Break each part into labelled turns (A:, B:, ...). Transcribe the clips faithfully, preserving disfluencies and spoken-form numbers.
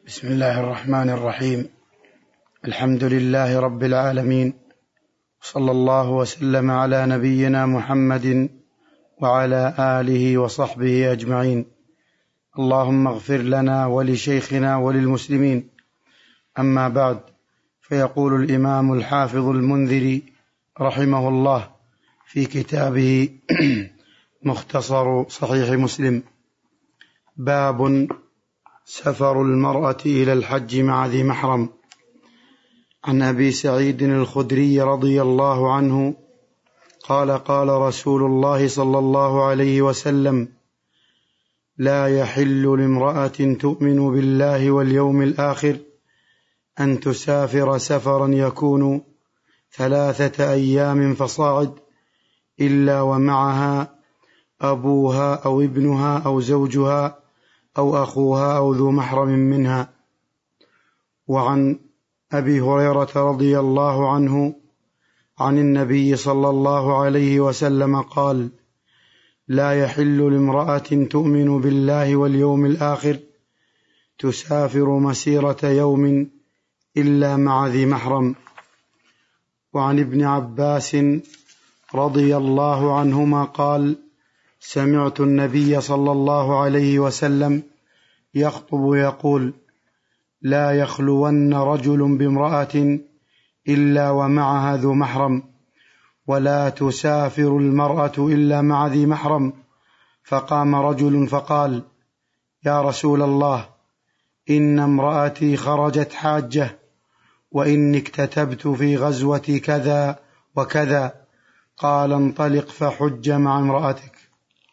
A: بسم الله الرحمن الرحيم. الحمد لله رب العالمين، صلى الله وسلم على نبينا محمد وعلى آله وصحبه أجمعين. اللهم اغفر لنا ولشيخنا وللمسلمين. أما بعد، فيقول الإمام الحافظ المنذري رحمه الله في كتابه مختصر صحيح مسلم: باب سفر المرأة إلى الحج مع ذي محرم. عن أبي سعيد الخدري رضي الله عنه قال: قال رسول الله صلى الله عليه وسلم: لا يحل لامرأة تؤمن بالله واليوم الآخر أن تسافر سفرا يكون ثلاثة أيام فصاعد إلا ومعها أبوها أو ابنها أو زوجها أو أخوها أو ذو محرم منها. وعن أبي هريرة رضي الله عنه عن النبي صلى الله عليه وسلم قال: لا يحل لامرأة تؤمن بالله واليوم الآخر تسافر مسيرة يوم إلا مع ذي محرم. وعن ابن عباس رضي الله عنهما قال: سمعت النبي صلى الله عليه وسلم يخطب يقول: لا يخلون رجل بامرأة إلا ومعها ذو محرم، ولا تسافر المرأة إلا مع ذي محرم. فقام رجل فقال: يا رسول الله، إن امرأتي خرجت حاجة، وإني اكتتبت في غزوة كذا وكذا. قال: انطلق فحج مع امرأتك.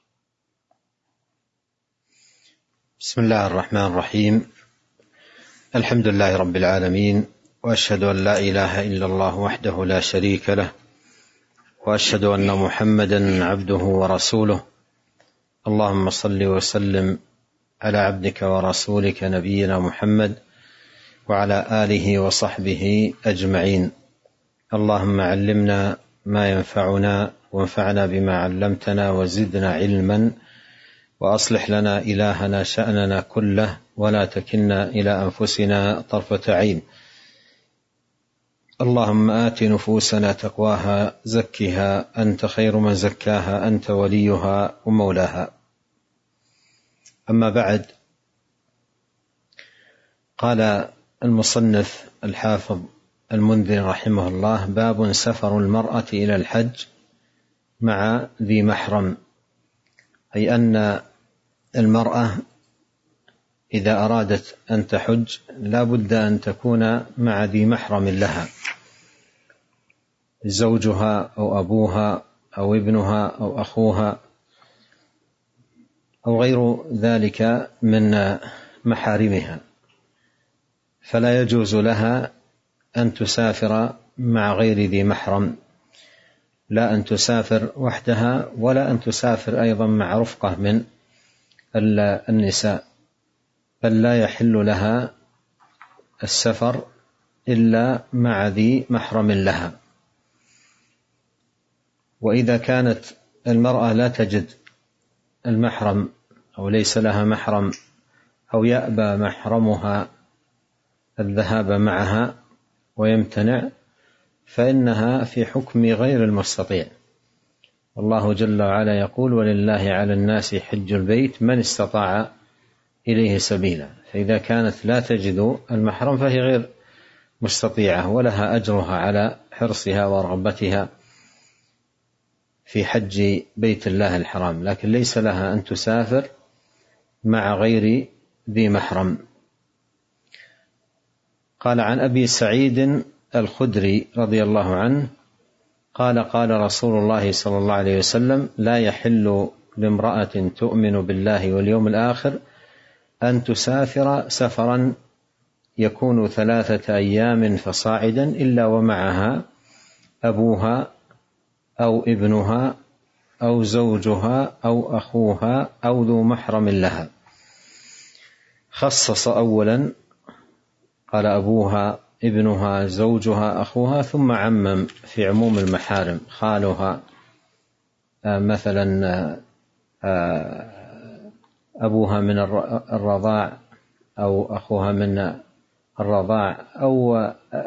B: بسم الله الرحمن الرحيم. الحمد لله رب العالمين، وأشهد أن لا إله إلا الله وحده لا شريك له، وأشهد أن محمدا عبده ورسوله. اللهم صل وسلم على عبدك ورسولك نبينا محمد وعلى آله وصحبه أجمعين. اللهم علمنا ما ينفعنا، وانفعنا بما علمتنا، وزدنا علما، وأصلح لنا إلهنا شأننا كله، ولا تكلنا إلى أنفسنا طرفة عين. اللهم آت نفوسنا تقواها، زكها أنت خير من زكاها، أنت وليها ومولاها. أما بعد، قال المصنف الحافظ المنذري رحمه الله: باب سفر المرأة إلى الحج مع ذي محرم. أي أن المرأة إذا أرادت أن تحج لا بد أن تكون مع ذي محرم لها، زوجها أو أبوها أو ابنها أو أخوها أو غير ذلك من محارمها. فلا يجوز لها أن تسافر مع غير ذي محرم، لا أن تسافر وحدها، ولا أن تسافر أيضا مع رفقة من النساء، بل لا يحل لها السفر إلا مع ذي محرم لها. وإذا كانت المرأة لا تجد المحرم أو ليس لها محرم، أو يأبى محرمها الذهاب معها ويمتنع، فإنها في حكم غير المستطيع. الله جل وعلا يقول: ولله على الناس حج البيت من استطاع إليه سبيلا. فإذا كانت لا تجد المحرم فهي غير مستطيعة، ولها أجرها على حرصها ورغبتها في حج بيت الله الحرام، لكن ليس لها أن تسافر مع غير ذي محرم. قال: عن أبي سعيد الخدري رضي الله عنه قال: قال رسول الله صلى الله عليه وسلم: لا يحل لامرأة تؤمن بالله واليوم الآخر أن تسافر سفرا يكون ثلاثة أيام فصاعدا إلا ومعها أبوها أو ابنها أو زوجها أو أخوها أو ذو محرم لها. خصص أولا، قال أبوها ابنها زوجها أخوها، ثم عمم في عموم المحارم: خالها مثلا، أبوها من الرضاع أو أخوها من الرضاع أو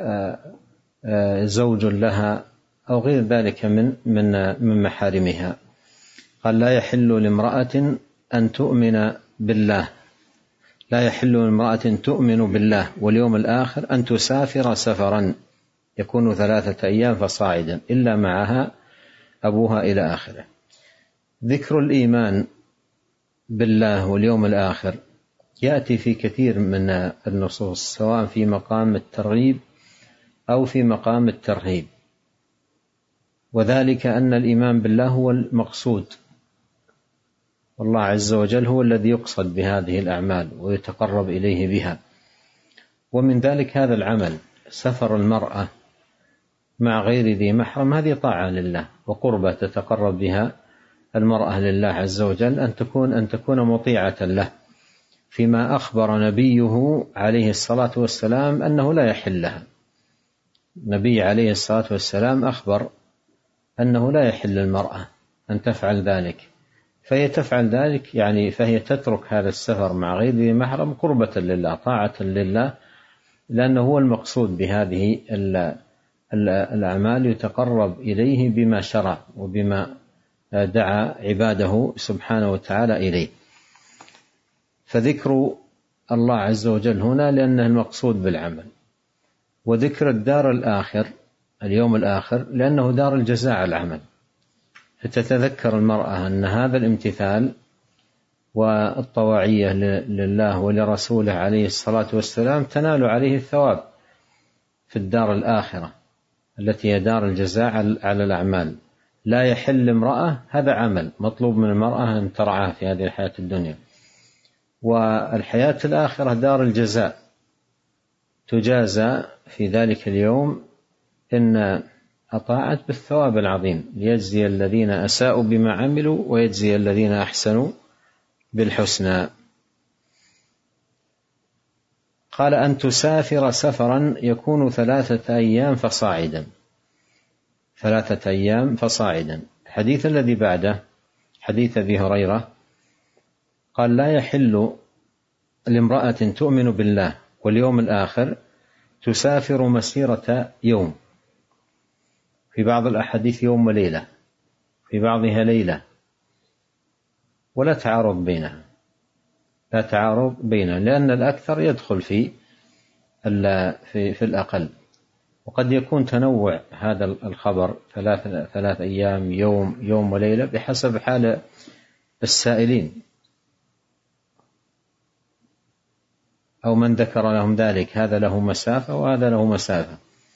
B: زوج لها أو غير ذلك من من من محارمها. قال لا يحل لامرأة أن تؤمن بالله لا يحل لامرأة تؤمن بالله واليوم الآخر أن تسافر سفرا يكون ثلاثة أيام فصاعدا إلا معها أبوها إلى آخره. ذكر الإيمان بالله واليوم الآخر يأتي في كثير من النصوص سواء في مقام الترغيب أو في مقام الترهيب، وذلك أن الإيمان بالله هو المقصود، والله عز وجل هو الذي يقصد بهذه الأعمال ويتقرب إليه بها. ومن ذلك هذا العمل، سفر المرأة مع غير ذي محرم، هذه طاعة لله وقربة تتقرب بها المرأة لله عز وجل، أن تكون أن تكون مطيعة له فيما أخبر نبيه عليه الصلاة والسلام أنه لا يحل لها. النبي عليه الصلاة والسلام أخبر أنه لا يحل للمرأة أن تفعل ذلك، فهي تفعل ذلك يعني فهي تترك هذا السفر مع غير ذي محرم قربة لله طاعة لله، لأنه هو المقصود بهذه الأعمال يتقرب إليه بما شرع وبما دعا عباده سبحانه وتعالى إليه. فذكر الله عز وجل هنا لأنه المقصود بالعمل، وذكر الدار الآخر اليوم الآخر لأنه دار الجزاء على العمل، فتتذكر المرأة أن هذا الامتثال والطواعية لله ولرسوله عليه الصلاة والسلام تنال عليه الثواب في الدار الآخرة التي هي دار الجزاء على الأعمال. لا يحل امرأة، هذا عمل مطلوب من المرأة أن ترعاه في هذه الحياة الدنيا، والحياة الآخرة دار الجزاء، تجازى في ذلك اليوم إن أطاعت بالثواب العظيم، ليجزي الذين أساءوا بما عملوا ويجزي الذين أحسنوا بالحسنى. قال أن تسافر سفرا يكون ثلاثة أيام فصاعدا ثلاثة أيام فصاعدا. الحديث الذي بعده حديث أبي هريرة قال لا يحل لامرأة تؤمن بالله واليوم الآخر تسافر مسيرة يوم، في بعض الأحاديث يوم وليلة، في بعضها ليلة، ولا تعارض بينها لا تعارض بينها لأن الأكثر يدخل في في, في الأقل، وقد يكون تنوع هذا الخبر ثلاث ثلاث أيام يوم يوم وليلة بحسب حال السائلين أو من ذكر لهم ذلك، هذا له مسافة وهذا له مسافة.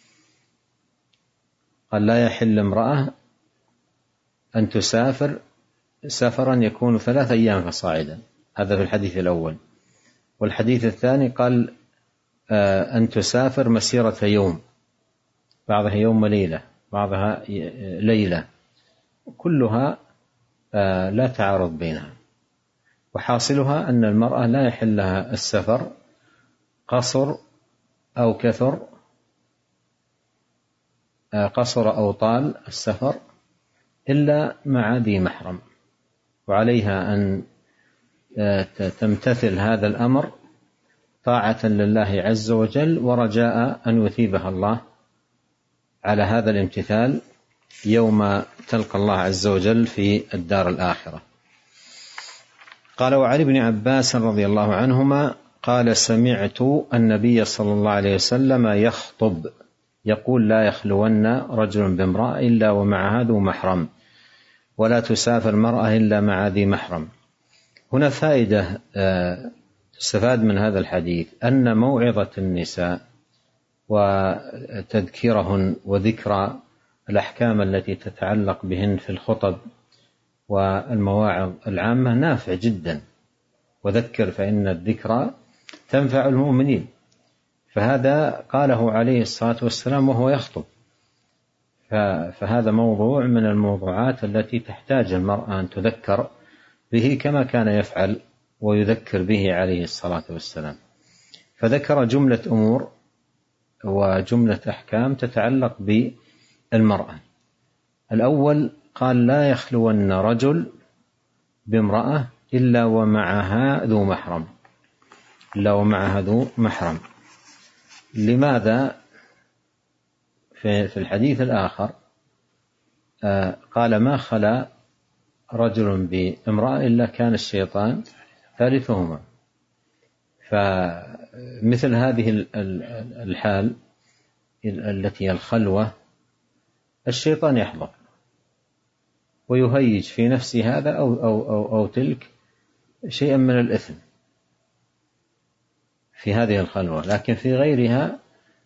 B: قال لا يحل امرأة أن تسافر سفرا يكون ثلاث أيام فصاعدا، هذا في الحديث الأول. والحديث الثاني قال أن تسافر مسيرة يوم، بعضها يوم وليلة بعضها ليلة، كلها لا تعارض بينها، وحاصلها أن المرأة لا يحل لها السفر قصر أو كثر قصر أو طال السفر إلا مع ذي محرم، وعليها أن تمتثل هذا الأمر طاعة لله عز وجل ورجاء أن يثيبها الله على هذا الامتثال يوم تلقى الله عز وجل في الدار الآخرة. قال وعن ابن عباس رضي الله عنهما قال سمعت النبي صلى الله عليه وسلم يخطب يقول لا يخلون رجل بامرأة إلا ومعها ذو محرم ولا تسافر مرأة إلا مع ذي محرم. هنا فائدة تستفاد من هذا الحديث أن موعظة النساء وتذكيرهن وذكرى الأحكام التي تتعلق بهن في الخطب والمواعظ العامة نافع جدا، وذكر فإن الذكرى تنفع المؤمنين، فهذا قاله عليه الصلاة والسلام وهو يخطب، فهذا موضوع من الموضوعات التي تحتاج المرأة أن تذكر به كما كان يفعل ويذكر به عليه الصلاة والسلام. فذكر جملة أمور وجملة أحكام تتعلق بالمرأة. الأول قال لا يخلون رجل بامرأة إلا ومعها ذو محرم، إلا ومعها ذو محرم. لماذا؟ في الحديث الآخر قال ما خلا رجل بامرأة إلا كان الشيطان ثالثهما. فمثل هذه الحال التي الخلوة الشيطان يحضر ويهيج في نفس هذا أو, أو, أو, أو تلك شيئا من الإثم في هذه الخلوة، لكن في غيرها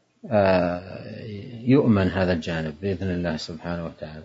B: يؤمن هذا الجانب بإذن الله سبحانه وتعالى.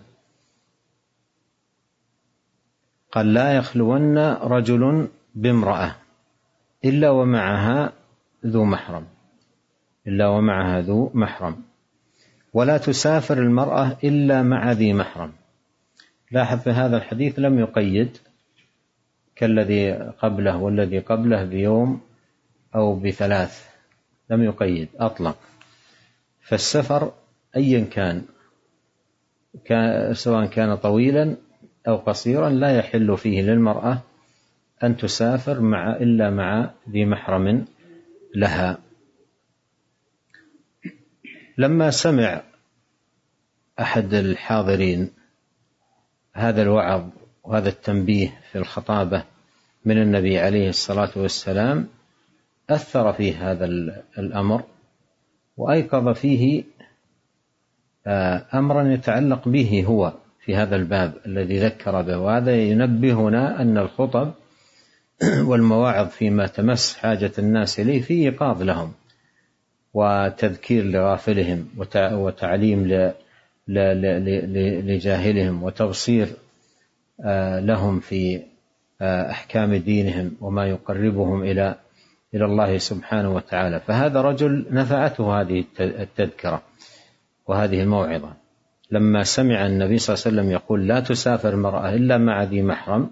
B: قال لا يخلون رجل بامرأة إلا ومعها ذو محرم إلا ومعها ذو محرم ولا تسافر المرأة إلا مع ذي محرم. لاحظ في هذا الحديث لم يقيد كالذي قبله والذي قبله بيوم أو بثلاث، لم يقيد، أطلق. فالسفر أيا كان, كان سواء كان طويلا أو قصيرا لا يحل فيه للمرأة أن تسافر مع إلا مع ذي محرم لها. لما سمع أحد الحاضرين هذا الوعظ وهذا التنبيه في الخطابة من النبي عليه الصلاة والسلام أثر في هذا الأمر وأيقظ فيه أمرا يتعلق به هو في هذا الباب الذي ذكر به. وهذا ينبهنا أن الخطب والمواعظ فيما تمس حاجة الناس إليه في إيقاظ لهم وتذكير لغافلهم وتعليم لجاهلهم وتبصير لهم في أحكام دينهم وما يقربهم إلى إلى الله سبحانه وتعالى. فهذا رجل نفعته هذه التذكرة وهذه الموعظة لما سمع النبي صلى الله عليه وسلم يقول لا تسافر المرأة إلا مع ذي محرم،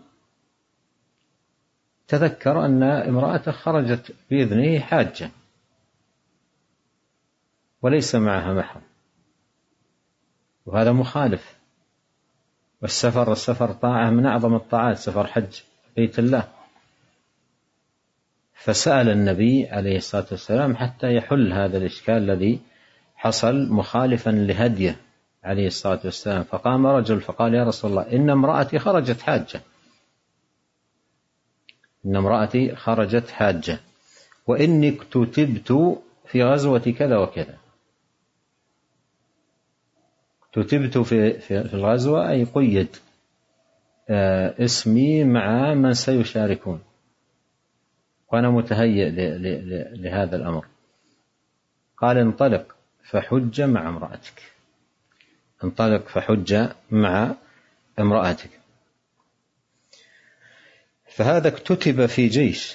B: تذكر أن امرأته خرجت بإذنه حاجة وليس معها محرم، وهذا مخالف. والسفر السفر طاعة من أعظم الطاعات، سفر حج بيت الله. فسأل النبي عليه الصلاة والسلام حتى يحل هذا الإشكال الذي حصل مخالفا لهديه عليه الصلاة والسلام. فقام رجل فقال يا رسول الله إن امرأتي خرجت حاجة إن امرأتي خرجت حاجة وإني كتبت في غزوة كذا وكذا. كتبت في, في, في الغزوة أي قيد اسمي مع من سيشاركون وأنا متهيئ لهذا الأمر. قال انطلق فحج مع امرأتك انطلق فحج مع امرأتك. فهذا اكتتب في جيش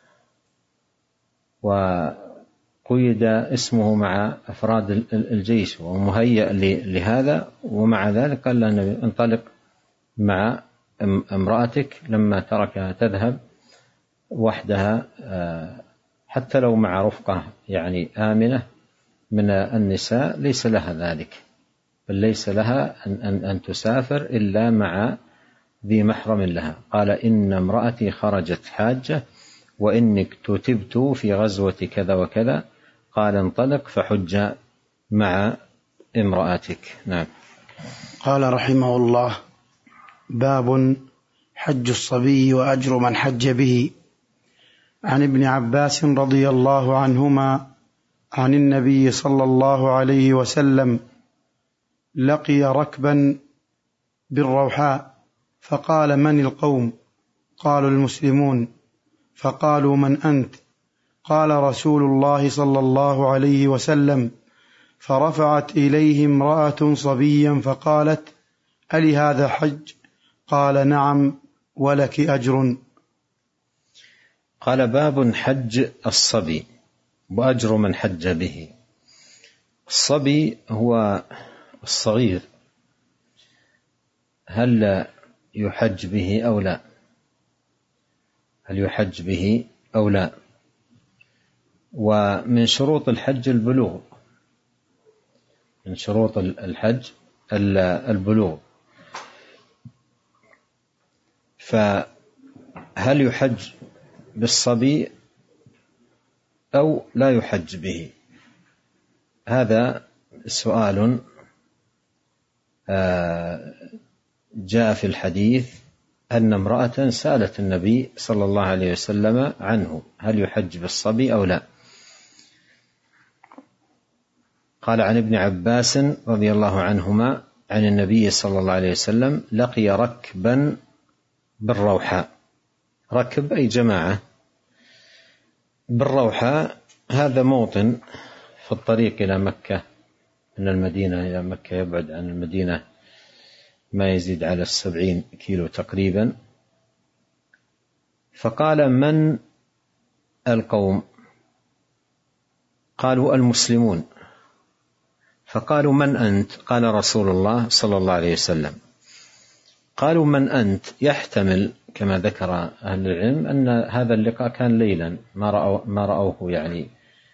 B: وقيد اسمه مع أفراد الجيش ومهيئ لهذا، ومع ذلك قال له النبي انطلق مع امرأتك لما تركها تذهب وحدها حتى لو مع رفقة يعني آمنة من النساء ليس لها ذلك، بل ليس لها أن, أن, أن تسافر إلا مع ذي محرم لها. قال إن امرأتي خرجت حاجة وإني اكتتبت في غزوة كذا وكذا. قال انطلق فحج مع امرأتك. نعم.
A: قال رحمه الله باب حج الصبي وأجر من حج به. عن ابن عباس رضي الله عنهما عن النبي صلى الله عليه وسلم لقي ركبا بالروحاء فقال من القوم؟ قالوا المسلمون. فقالوا من أنت؟ قال رسول الله صلى الله عليه وسلم. فرفعت إليه امرأة صبيا فقالت ألي هذا حج؟ قال نعم ولك أجر.
B: قال باب حج الصبي وأجر من حج به. الصبي هو الصغير، هل يحج به أو لا؟ هل يحج به أو لا؟ ومن شروط الحج البلوغ، من شروط الحج البلوغ. فهل يحج بالصبي أو لا يحج به؟ هذا سؤال جاء في الحديث أن امرأة سألت النبي صلى الله عليه وسلم عنه هل يحج بالصبي أو لا؟ قال عن ابن عباس رضي الله عنهما عن النبي صلى الله عليه وسلم لقي ركبا بالروحاء. ركب أي جماعة. بالروحاء هذا موطن في الطريق إلى مكة، من المدينة إلى مكة يبعد عن المدينة ما يزيد على السبعين كيلو تقريبا. فقال من القوم؟ قالوا المسلمون. فقالوا من أنت؟ قال رسول الله صلى الله عليه وسلم. قالوا من أنت؟ يحتمل كما ذكر أهل العلم أن هذا اللقاء كان ليلا، ما رأوا ما رأوه يعني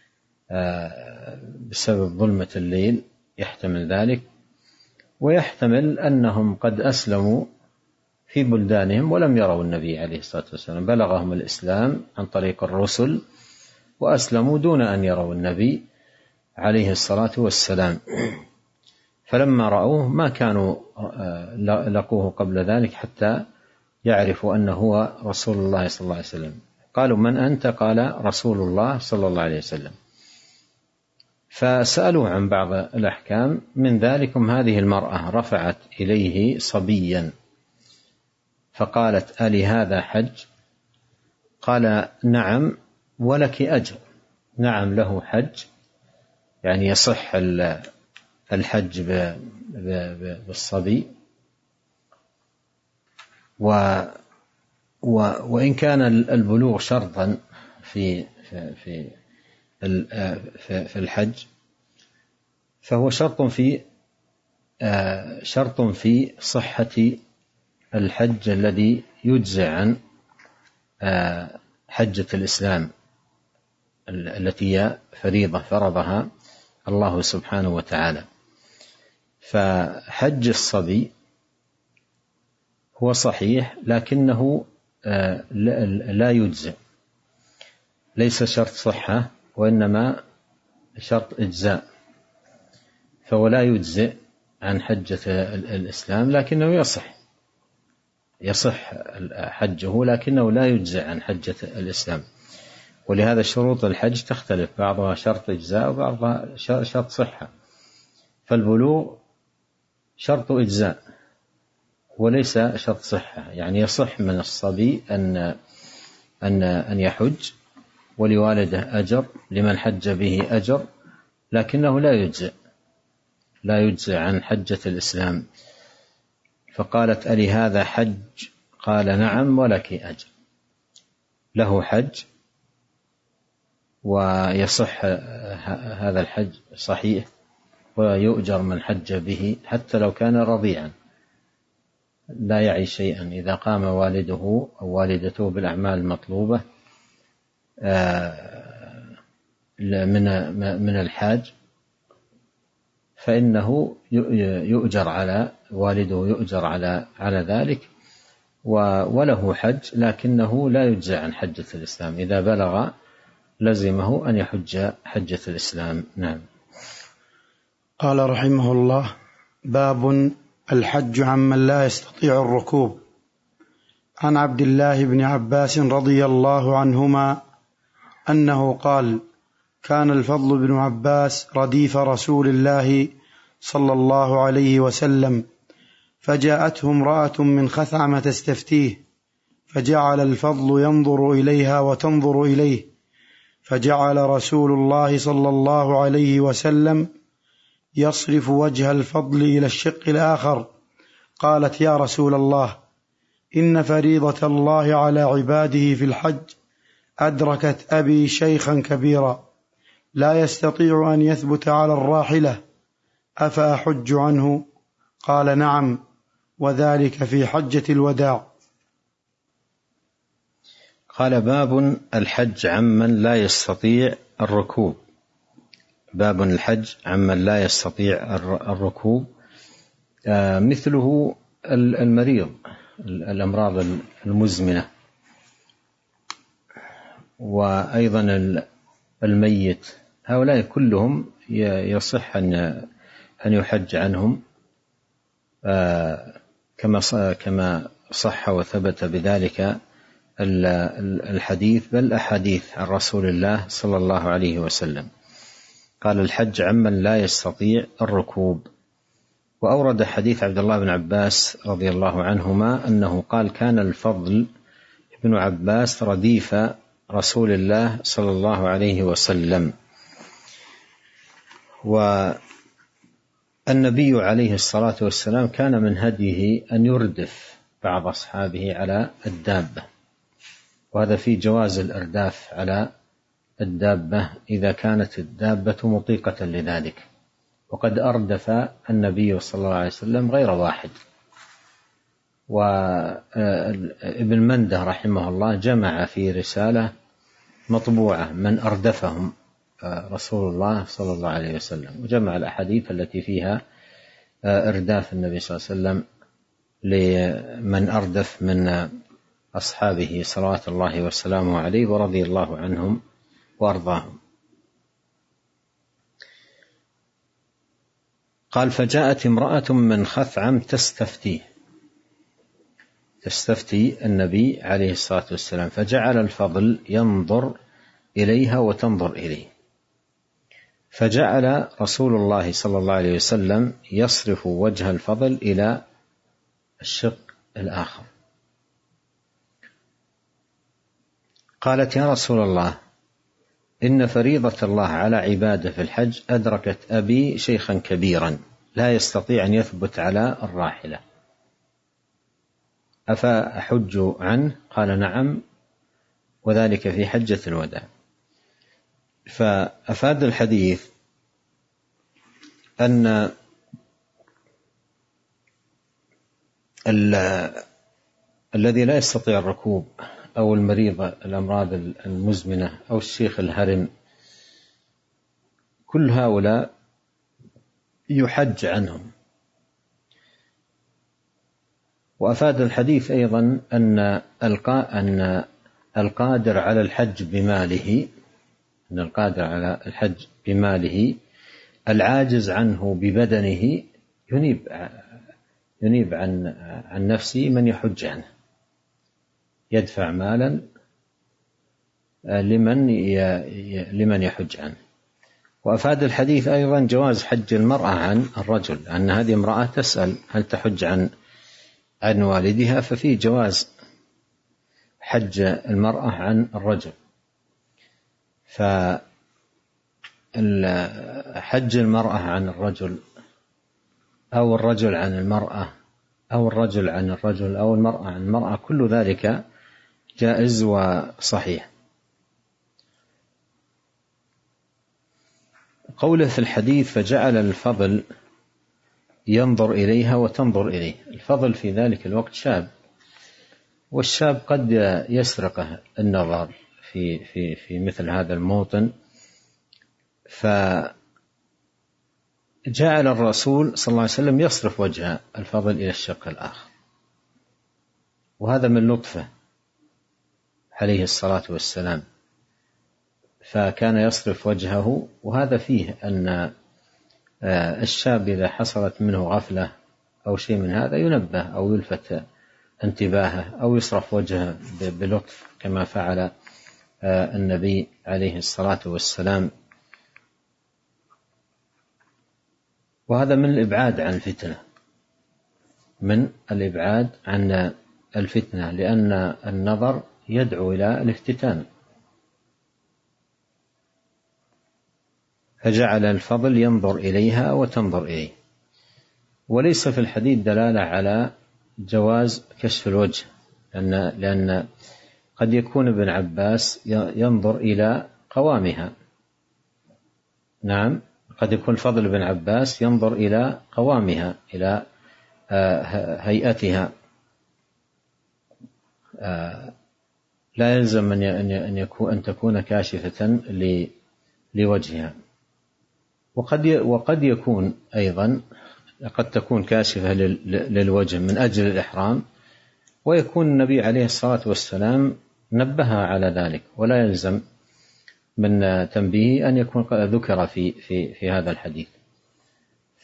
B: بسبب ظلمة الليل، يحتمل ذلك. ويحتمل أنهم قد أسلموا في بلدانهم ولم يروا النبي عليه الصلاة والسلام، بلغهم الإسلام عن طريق الرسل وأسلموا دون أن يروا النبي عليه الصلاة والسلام. فلما رأوه ما كانوا لقوه قبل ذلك حتى يعرفوا أنه هو رسول الله صلى الله عليه وسلم. قالوا من أنت؟ قال رسول الله صلى الله عليه وسلم. فسألوه عن بعض الأحكام، من ذلكم هذه المرأة رفعت إليه صبيا فقالت ألي هذا حج؟ قال نعم ولك أجر. نعم له حج، يعني يصح الحج بالصبي، و وإن كان البلوغ شرطا في في في الحج فهو شرط في شرط في صحة الحج الذي يجزي عن حجة الإسلام التي هي فريضة فرضها الله سبحانه وتعالى. فحج الصبي هو صحيح لكنه لا يجزئ، ليس شرط صحة وإنما شرط إجزاء، فهو لا يجزئ عن حجة الإسلام لكنه يصح يصح حجه لكنه لا يجزئ عن حجة الإسلام. ولهذا شروط الحج تختلف، بعضها شرط إجزاء وبعضها شرط صحة. فالبلوغ شرط إجزاء وليس شرط صحة، يعني يصح من الصبي أن أن أن يحج ولوالده أجر، لمن حج به أجر، لكنه لا يجزئ لا يجزئ عن حجة الإسلام. فقالت ألي هذا حج؟ قال نعم ولك أجر. له حج ويصح هذا الحج صحيح، ويؤجر من حج به حتى لو كان رضيعا لا يعي شيئا. إذا قام والده أو والدته بالأعمال المطلوبة من من الحاج فإنه يؤجر على والده يؤجر على على ذلك، وله حج لكنه لا يجزى عن حجة الإسلام. إذا بلغ لزمه أن يحج حجة الإسلام. نعم.
A: قال رحمه الله: باب الحج عمن لا يستطيع الركوب. عن عبد الله بن عباس رضي الله عنهما أنه قال: كان الفضل بن عباس رديف رسول الله صلى الله عليه وسلم، فجاءته امرأة من خثعم تستفتيه، فجعل الفضل ينظر إليها وتنظر إليه، فجعل رسول الله صلى الله عليه وسلم يصرف وجه الفضل إلى الشق الآخر. قالت: يا رسول الله، إن فريضة الله على عباده في الحج أدركت أبي شيخا كبيرا لا يستطيع أن يثبت على الراحلة، أفأحج عنه؟ قال: نعم، وذلك في حجة الوداع.
B: قال: باب الحج عمن لا يستطيع الركوب. باب الحج عمن لا يستطيع الركوب، مثله المريض، الأمراض المزمنة، وأيضا الميت، هؤلاء كلهم يصح أن يحج عنهم كما كما صح وثبت بذلك الحديث، بل أحاديث عن رسول الله صلى الله عليه وسلم. قال: الحج عمن لا يستطيع الركوب. وأورد حديث عبد الله بن عباس رضي الله عنهما أنه قال: كان الفضل بن عباس رديف رسول الله صلى الله عليه وسلم. والنبي عليه الصلاة والسلام كان من هديه أن يردف بعض أصحابه على الدابة، وهذا في جواز الإرداف على الدابة إذا كانت الدابة مطيقة لذلك. وقد أردف النبي صلى الله عليه وسلم غير واحد. وابن منده رحمه الله جمع في رسالة مطبوعة من أردفهم رسول الله صلى الله عليه وسلم، وجمع الأحاديث التي فيها إرداف النبي صلى الله عليه وسلم لمن أردف من أصحابه صلوات الله وسلامه عليه ورضي الله عنهم وأرضاهم. قال: فجاءت امرأة من خثعم تستفتيه تستفتي النبي عليه الصلاة والسلام، فجعل الفضل ينظر إليها وتنظر إليه، فجعل رسول الله صلى الله عليه وسلم يصرف وجه الفضل إلى الشق الآخر. قالت: يا رسول الله، إن فريضة الله على عباده في الحج أدركت أبي شيخا كبيرا لا يستطيع أن يثبت على الراحلة، أفأحج عنه؟ قال: نعم، وذلك في حجة الوداع. فأفاد الحديث أن الذي لا يستطيع الركوب أو المريض الأمراض المزمنة أو الشيخ الهرم، كل هؤلاء يحج عنهم. وأفاد الحديث أيضا أن أن القادر على الحج بماله أن القادر على الحج بماله العاجز عنه ببدنه ينيب ينيب عن عن نفسه من يحج عنه، يدفع مالا لمن لمن يحج عنه. وأفاد الحديث أيضا جواز حج المرأة عن الرجل، أن هذه امرأة تسأل هل تحج عن عن والدها، ففي جواز حج المرأة عن الرجل. فحج المرأة عن الرجل أو الرجل عن المرأة أو الرجل عن الرجل أو المرأة عن المرأة، كل ذلك جائز وصحيح. قوله في الحديث: فجعل الفضل ينظر إليها وتنظر إليه، الفضل في ذلك الوقت شاب، والشاب قد يسرقه النظر في في في مثل هذا الموطن، فجعل الرسول صلى الله عليه وسلم يصرف وجه الفضل إلى الشق الآخر، وهذا من لطفه عليه الصلاة والسلام، فكان يصرف وجهه. وهذا فيه أن الشاب إذا حصلت منه غفلة أو شيء من هذا ينبه أو يلفت انتباهه أو يصرف وجهه بلطف كما فعل النبي عليه الصلاة والسلام. وهذا من الإبعاد عن الفتنة من الإبعاد عن الفتنة لأن النظر يدعو إلى الافتتان. فجعل الفضل ينظر إليها وتنظر إليه. وليس في الحديث دلالة على جواز كشف الوجه، لأن, لأن قد يكون ابن عباس ينظر إلى قوامها. نعم، قد يكون فضل ابن عباس ينظر إلى قوامها، إلى هيئتها، لا يلزم أن يكون أن تكون كاشفة لوجهها. وقد وقد يكون أيضا قد تكون كاشفة للوجه من أجل الإحرام، ويكون النبي عليه الصلاة والسلام نبه على ذلك، ولا يلزم من تنبيه أن يكون ذكر في في في هذا الحديث. ف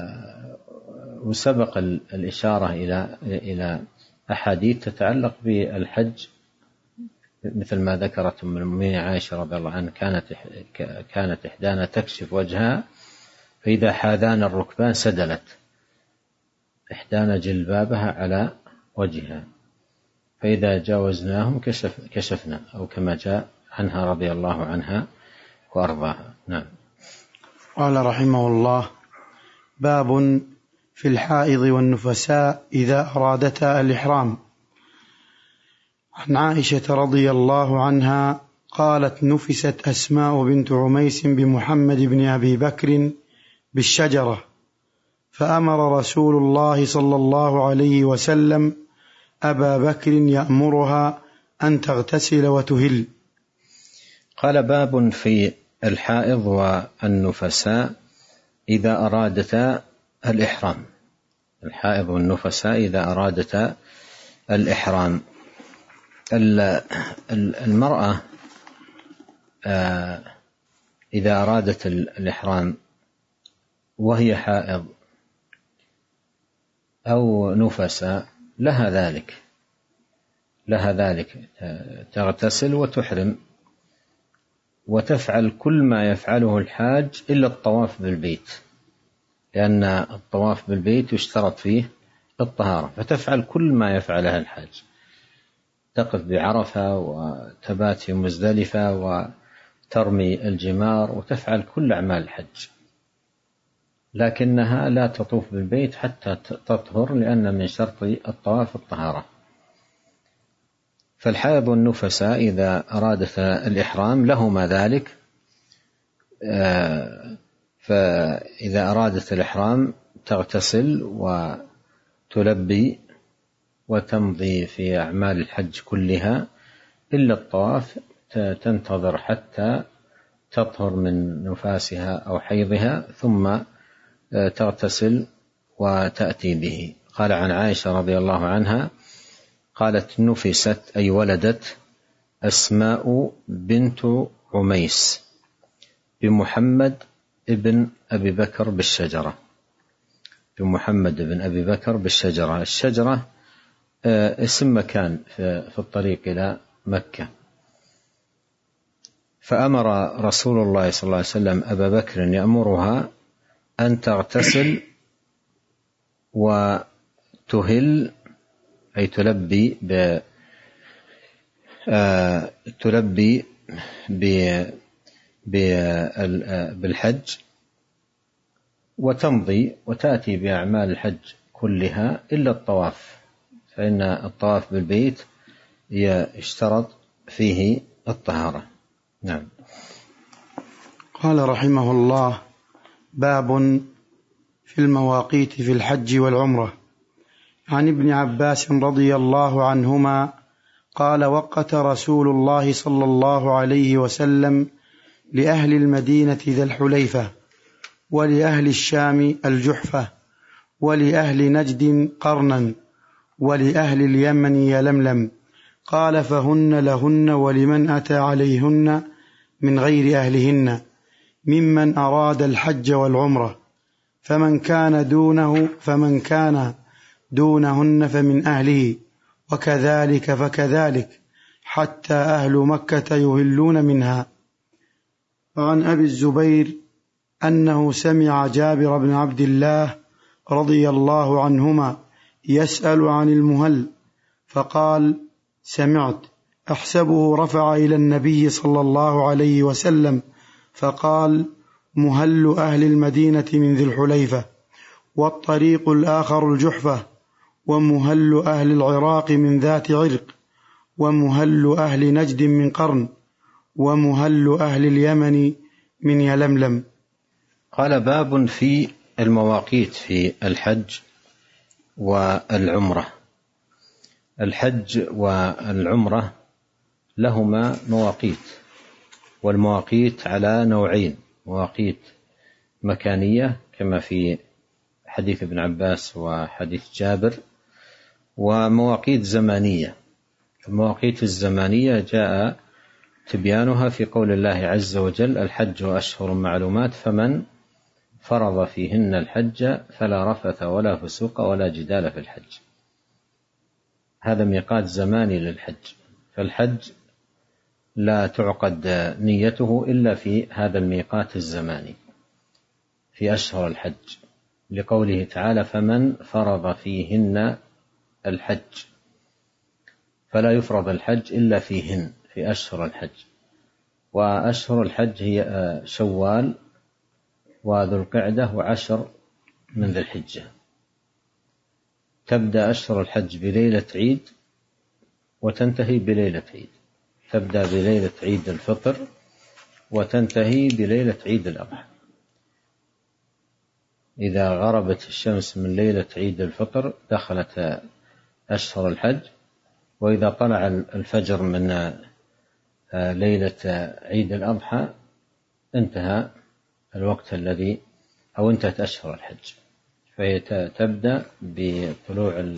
B: وسبق الإشارة إلى إلى أحاديث تتعلق بالحج، مثل ما ذكرت أم المؤمنين عائشة رضي الله عنها كانت كانت إحدانا تكشف وجهها فإذا حاذان الركبان سدلت إحدانا جلبابها على وجهها فإذا جاوزناهم كشف كشفنا، أو كما جاء عنها رضي الله عنها وأرضاها. نعم.
A: قال رحمه الله: باب في الحائض والنفساء إذا أرادتا الإحرام. عن عائشة رضي الله عنها قالت: نفست أسماء بنت عميس بمحمد بن أبي بكر بالشجرة، فأمر رسول الله صلى الله عليه وسلم أبا بكر يأمرها أن تغتسل وتهل.
B: قال: باب في الحائض والنفساء إذا أرادتا الإحرام. الحائض والنفساء إذا أرادتا الإحرام. المرأة إذا أرادت الإحرام وهي حائض أو نفساء لها ذلك لها ذلك تغتسل وتحرم وتفعل كل ما يفعله الحاج إلا الطواف بالبيت، لأن الطواف بالبيت يشترط فيه الطهارة، فتفعل كل ما يفعلها الحاج، تقف بعرفة وتبات في مزدلفة وترمي الجمار وتفعل كل أعمال الحج، لكنها لا تطوف بالبيت حتى تطهر، لأن من شرط الطواف الطهارة. فالحائض والنفساء إذا أرادت الإحرام لهما ذلك، فإذا أرادت الإحرام تغتسل وتلبي وتمضي في أعمال الحج كلها إلا الطواف، تنتظر حتى تطهر من نفاسها أو حيضها ثم تغتسل وتأتي به. قال عن عائشة رضي الله عنها قالت: نفست أي ولدت أسماء بنت عميس بمحمد ابن أبي بكر بالشجرة. بمحمد ابن أبي بكر بالشجرة. الشجرة اسم مكان في الطريق إلى مكة. فأمر رسول الله صلى الله عليه وسلم أبا بكر يأمرها أن تغتسل وتهل، أي تلبي ب تلبي بالحج وتمضي وتأتي بأعمال الحج كلها إلا الطواف، فإن الطواف بالبيت يشترط فيه الطهارة. نعم.
A: قال رحمه الله: باب في المواقيت في الحج والعمرة. عن ابن عباس رضي الله عنهما قال: وقت رسول الله صلى الله عليه وسلم لأهل المدينة ذا الحليفة، ولأهل الشام الجحفة، ولأهل نجد قرنا، ولأهل اليمن يلملم. قال: فهن لهن ولمن أتى عليهن من غير أهلهن ممن أراد الحج والعمرة، فمن كان دونه فمن كان دونهن فمن أهله، وكذلك فكذلك، حتى أهل مكة يهلون منها. وعن أبي الزبير أنه سمع جابر بن عبد الله رضي الله عنهما يسأل عن المهل، فقال: سمعت أحسبه رفع إلى النبي صلى الله عليه وسلم، فقال: مهل أهل المدينة من ذي الحليفة، والطريق الآخر الجحفة، ومهل أهل العراق من ذات عرق، ومهل أهل نجد من قرن، ومهل أهل اليمن من يلملم.
B: قال: باب في المواقيت في الحج والعمرة. الحج والعمرة لهما مواقيت، والمواقيت على نوعين: مواقيت مكانية كما في حديث ابن عباس وحديث جابر، ومواقيت زمانية. المواقيت الزمانية جاء تبيانها في قول الله عز وجل: الحج أشهر معلومات فمن فرض فيهن الحج فلا رفث ولا فسوق ولا جدال في الحج. هذا ميقات زماني للحج، فالحج لا تعقد نيته إلا في هذا الميقات الزماني في أشهر الحج، لقوله تعالى: فمن فرض فيهن الحج، فلا يفرض الحج إلا فيهن، في أشهر الحج. وأشهر الحج هي شوال وذو القعدة وعشر من ذي الحجة. تبدأ أشهر الحج بليلة عيد وتنتهي بليلة عيد، تبدأ بليلة عيد الفطر وتنتهي بليلة عيد الأضحى. إذا غربت الشمس من ليلة عيد الفطر دخلت أشهر الحج، وإذا طلع الفجر من ليلة عيد الأضحى انتهى الوقت الذي أو انتهت أشهر الحج. فهي تبدأ بطلوع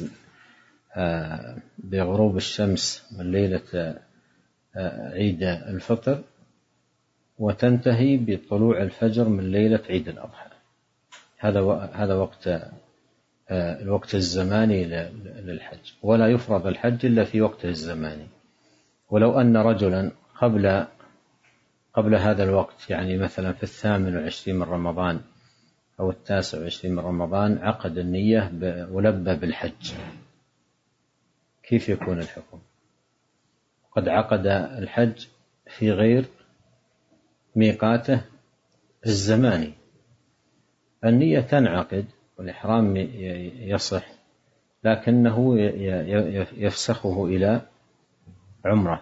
B: بغروب الشمس من ليلة عيد الفطر وتنتهي بطلوع الفجر من ليلة عيد الأضحى. هذا هذا وقت الوقت الزماني للحج، ولا يفرض الحج إلا في وقته الزماني. ولو أن رجلا قبل قبل هذا الوقت، يعني مثلا في الثامن والعشرين من رمضان أو التاسع والعشرين من رمضان، عقد النية ولبى بالحج، كيف يكون الحكم؟ قد عقد الحج في غير ميقاته الزماني. النية تنعقد والإحرام يصح، لكنه يفسخه إلى عمرة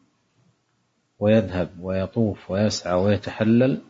B: ويذهب ويطوف ويسعى ويتحلل،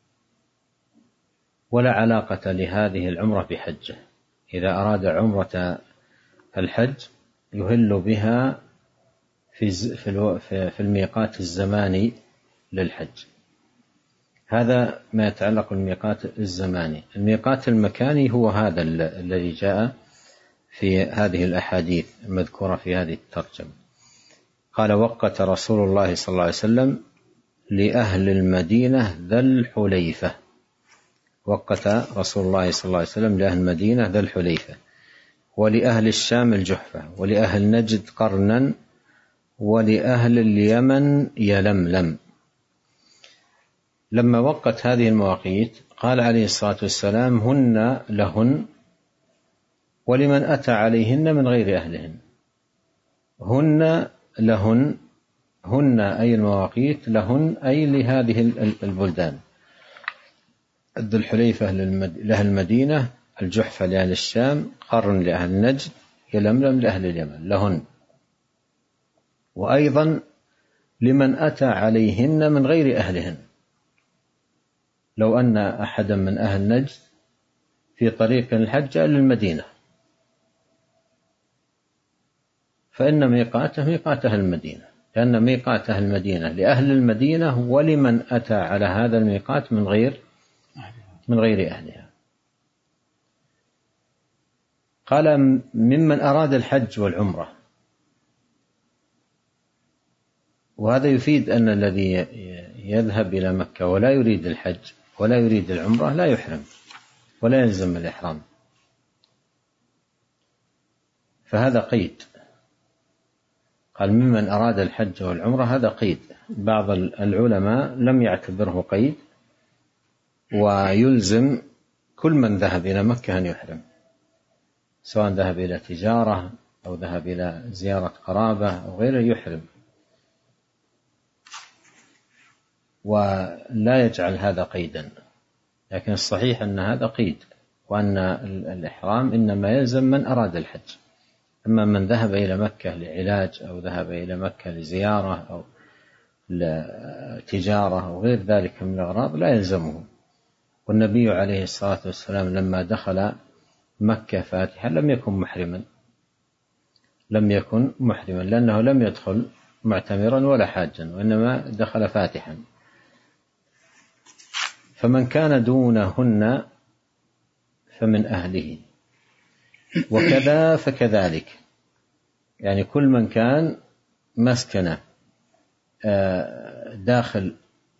B: ولا علاقة لهذه العمرة بحجه. إذا أراد عمرة الحج يهل بها في في الميقات الزماني للحج. هذا ما يتعلق بالميقات الزماني. الميقات المكاني هو هذا الذي جاء في هذه الأحاديث المذكورة في هذه الترجمة. قال: وقت رسول الله صلى الله عليه وسلم لأهل المدينة ذا الحليفة. وقت رسول الله صلى الله عليه وسلم لأهل المدينة ذا الحليفة، ولأهل الشام الجحفة، ولأهل نجد قرنا، ولأهل اليمن يلملم. لما وقت هذه المواقيت قال عليه الصلاة والسلام: هن لهن ولمن أتى عليهن من غير أهلهن. هن لهن، هن أي المواقيت، لهن أي لهذه البلدان. ذو الحليفة لأهل المدينة، الجحفة لأهل الشام، قرن لأهل نجد، يلملم لأهل اليمن، لهن. وأيضا لمن أتى عليهن من غير أهلهن. لو أن أحدا من أهل نجد في طريق الحج إلى المدينة فإن ميقاته ميقات أهل المدينة، لأن ميقات أهل المدينة لأهل المدينة ولمن أتى على هذا الميقات من غير من غير أهلها. قال: ممن أراد الحج والعمرة. وهذا يفيد أن الذي يذهب إلى مكة ولا يريد الحج ولا يريد العمرة لا يحرم ولا يلزم الإحرام، فهذا قيد. قال: ممن أراد الحج والعمرة، هذا قيد. بعض العلماء لم يعتبره قيد، ويلزم كل من ذهب إلى مكة أن يحرم، سواء ذهب إلى تجارة أو ذهب إلى زيارة قرابة أو غيره يحرم، ولا يجعل هذا قيدا. لكن الصحيح أن هذا قيد، وأن الإحرام إنما يلزم من أراد الحج. أما من ذهب إلى مكة لعلاج أو ذهب إلى مكة لزيارة أو لتجارة أو غير ذلك من الأغراض لا يلزمه. والنبي عليه الصلاة والسلام لما دخل مكة فاتحا لم يكن محرما، لم يكن محرما لأنه لم يدخل معتمرا ولا حاجا، وإنما دخل فاتحا. فمن كان دونهن فمن أهله، وكذا فكذلك، يعني كل من كان مسكنه داخل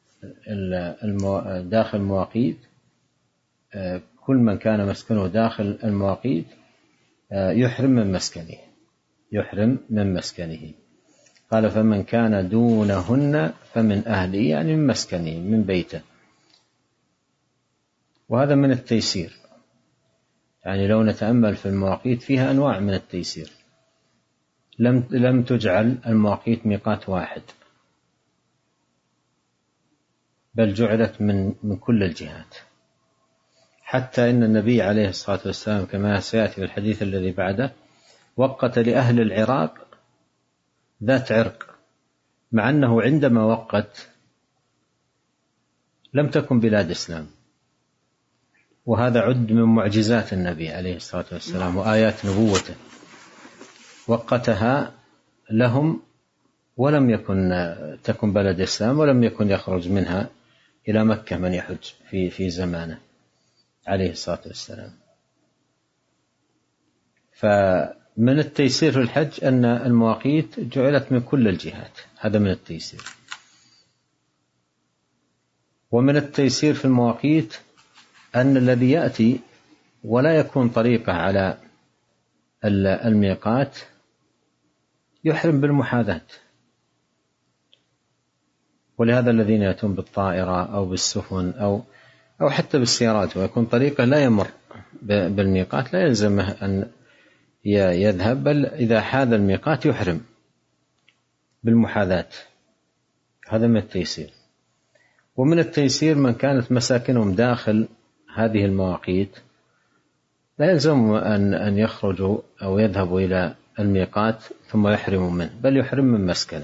B: داخل المواقيت، كل من كان مسكنه داخل المواقيت يحرم من مسكنه يحرم من مسكنه. قال فمن كان دونهن فمن أهله، يعني من مسكنه من بيته. وهذا من التيسير، يعني لو نتأمل في المواقيت فيها أنواع من التيسير. لم لم تجعل المواقيت ميقات واحد، بل جعلت من من كل الجهات، حتى إن النبي عليه الصلاة والسلام كما سيأتي في الحديث الذي بعده وقت لأهل العراق ذات عرق، مع أنه عندما وقت لم تكن بلاد إسلام، وهذا عد من معجزات النبي عليه الصلاة والسلام وآيات نبوته. وقتها لهم ولم يكن تكن بلد إسلام، ولم يكن يخرج منها إلى مكة من يحج في في زمانه عليه الصلاة والسلام. فمن التيسير في الحج أن المواقيت جعلت من كل الجهات، هذا من التيسير. ومن التيسير في المواقيت أن الذي يأتي ولا يكون طريقه على الميقات يحرم بالمحاذاة. ولهذا الذين يأتون بالطائرة أو بالسفن أو أو حتى بالسيارات ويكون طريقه لا يمر بالميقات لا يلزمه أن يذهب، بل إذا حاذ الميقات يحرم بالمحاذاة. هذا من التيسير. ومن التيسير من كانت مساكنهم داخل هذه المواقيت لا يلزم أن أن يخرجوا أو يذهبوا إلى الميقات ثم يحرموا منه، بل يحرم من مسكنه.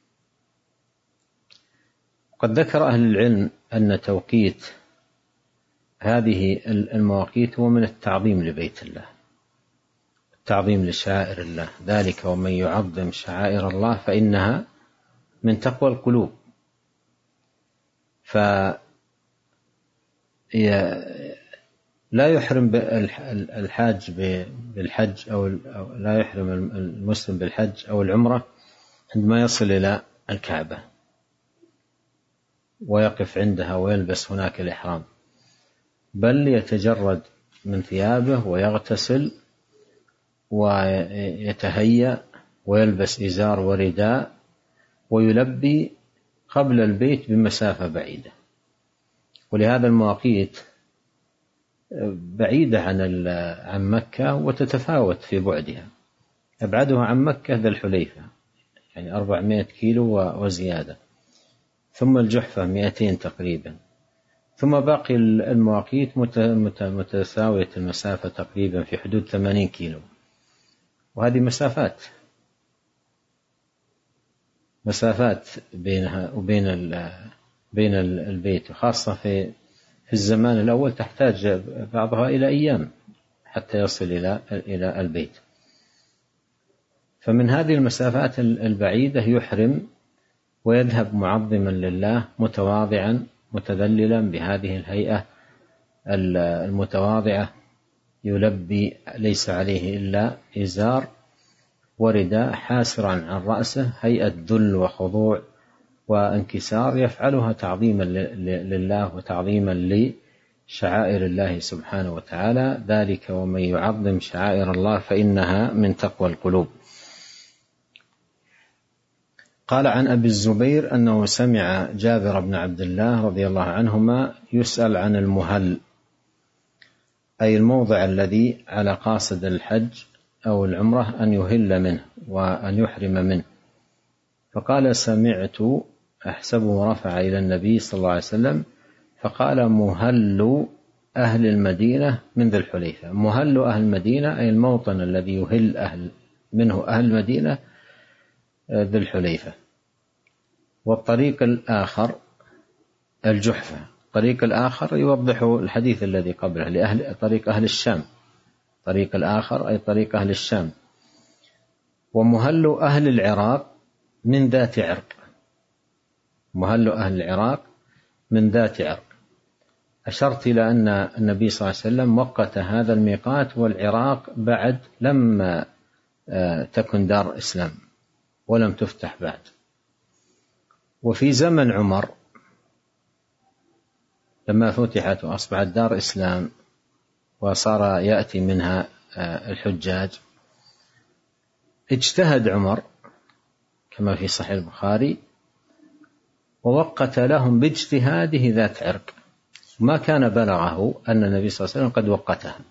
B: قد ذكر أهل العلم أن توقيت هذه المواقيت هو من التعظيم لبيت الله، التعظيم لشعائر الله، ذلك ومن يعظم شعائر الله فإنها من تقوى القلوب. فلا يحرم الحاج بالحج أو لا يحرم المسلم بالحج أو العمرة عندما يصل إلى الكعبة ويقف عندها ويلبس هناك الإحرام، بل يتجرد من ثيابه ويغتسل ويتهيأ ويلبس إزار ورداء ويلبي قبل البيت بمسافة بعيدة. ولهذا المواقيت بعيدة عن عن مكة وتتفاوت في بعدها. أبعدها عن مكة ذا الحليفة يعني أربعمائة كيلو وزيادة، ثم الجحفة مئتين تقريبا، ثم باقي المواقيت متساوية المسافة تقريبا في حدود ثمانين كيلو. وهذه مسافات مسافات بينها وبين بين البيت، وخاصة في في الزمان الأول تحتاج بعضها إلى أيام حتى يصل إلى إلى البيت. فمن هذه المسافات البعيدة يحرم ويذهب معظما لله متواضعا متذللا بهذه الهيئة المتواضعة، يلبي ليس عليه إلا إزار ورداء حاسرا عن رأسه، هيئة ذل وخضوع وانكسار يفعلها تعظيما لله وتعظيما لشعائر الله سبحانه وتعالى، ذلك ومن يعظم شعائر الله فإنها من تقوى القلوب. قال عن أبي الزبير أنه سمع جابر بن عبد الله رضي الله عنهما يسأل عن المهل، أي الموضع الذي على قاصد الحج أو العمرة أن يهل منه وأن يحرم منه، فقال سمعت أحسبه رفع إلى النبي صلى الله عليه وسلم فقال مهل أهل المدينة من ذي الحليفة. مهل أهل المدينة أي الموطن الذي يهل أهل منه أهل المدينة ذي الحليفة. والطريق الآخر الجحفة. الطريق الآخر يوضح الحديث الذي قبله لأهل طريق أهل الشام، طريق الآخر أي طريق أهل الشام. ومهل أهل العراق من ذات عرق، مهل أهل العراق من ذات عرق. أشرت إلى أن النبي صلى الله عليه وسلم وقت هذا الميقات والعراق بعد لما تكن دار إسلام ولم تفتح بعد، وفي زمن عمر لما فتحت وأصبحت دار إسلام وصار يأتي منها الحجاج، اجتهد عمر كما في صحيح البخاري ووقت لهم باجتهاده ذات عرق، ما كان بلغه أن النبي صلى الله عليه وسلم قد وقتها،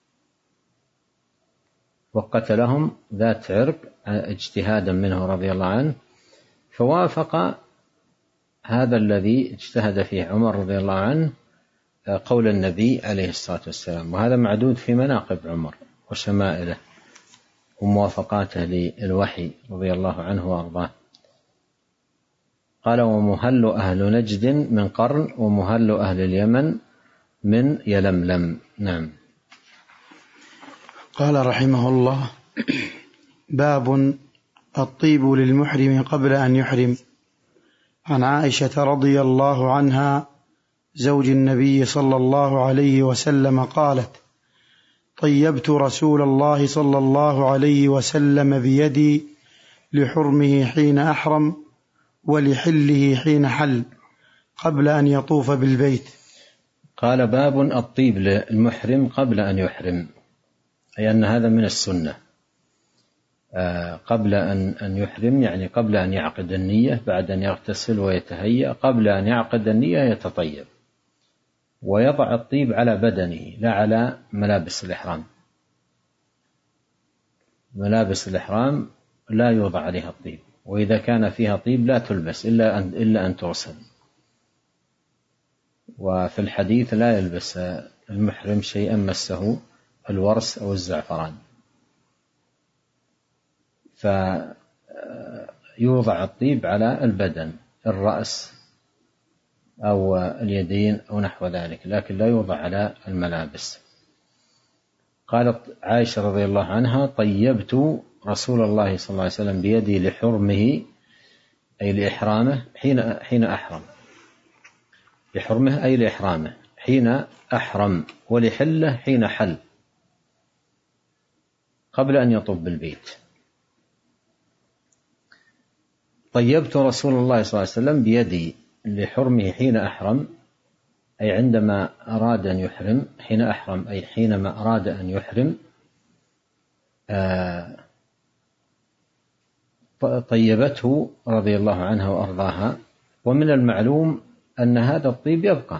B: وقت لهم ذات عرق اجتهادا منه رضي الله عنه، فوافق هذا الذي اجتهد فيه عمر رضي الله عنه قول النبي عليه الصلاة والسلام. وهذا معدود في مناقب عمر وشمائله وموافقاته للوحي رضي الله عنه وأرضاه. قال: ومهل أهل نجد من قرن، ومهل أهل اليمن من يلملم. نعم.
A: قال رحمه الله: باب الطيب للمحرم قبل أن يحرم. عن عائشة رضي الله عنها زوج النبي صلى الله عليه وسلم قالت: طيبت رسول الله صلى الله عليه وسلم بيدي لحرمه حين أحرم ولحله حين حل قبل أن يطوف بالبيت.
B: قال: باب الطيب للمحرم قبل أن يحرم، أي أن هذا من السنة. قبل أن يحرم يعني قبل أن يعقد النية، بعد أن يغتسل ويتهيأ، قبل أن يعقد النية يتطيب ويضع الطيب على بدنه لا على ملابس الإحرام. ملابس الإحرام لا يوضع عليها الطيب، وإذا كان فيها طيب لا تلبس إلا أن, إلا أن تغسل. وفي الحديث: لا يلبس المحرم شيئا مسه الورس أو الزعفران. فيوضع الطيب على البدن، الرأس أو اليدين أو نحو ذلك، لكن لا يوضع على الملابس. قالت عائشة رضي الله عنها: طيبت رسول الله صلى الله عليه وسلم بيدي لحرمه، أي لإحرامه، حين حين أحرم. لحرمه أي لإحرامه حين أحرم، ولحله حين حل قبل أن يطوف بالبيت. طيبت رسول الله صلى الله عليه وسلم بيدي لحرمه حين أحرم، أي عندما أراد أن يحرم، حين أحرم أي حينما أراد أن يحرم. آه طيبته رضي الله عنها وأرضاها. ومن المعلوم أن هذا الطيب يبقى،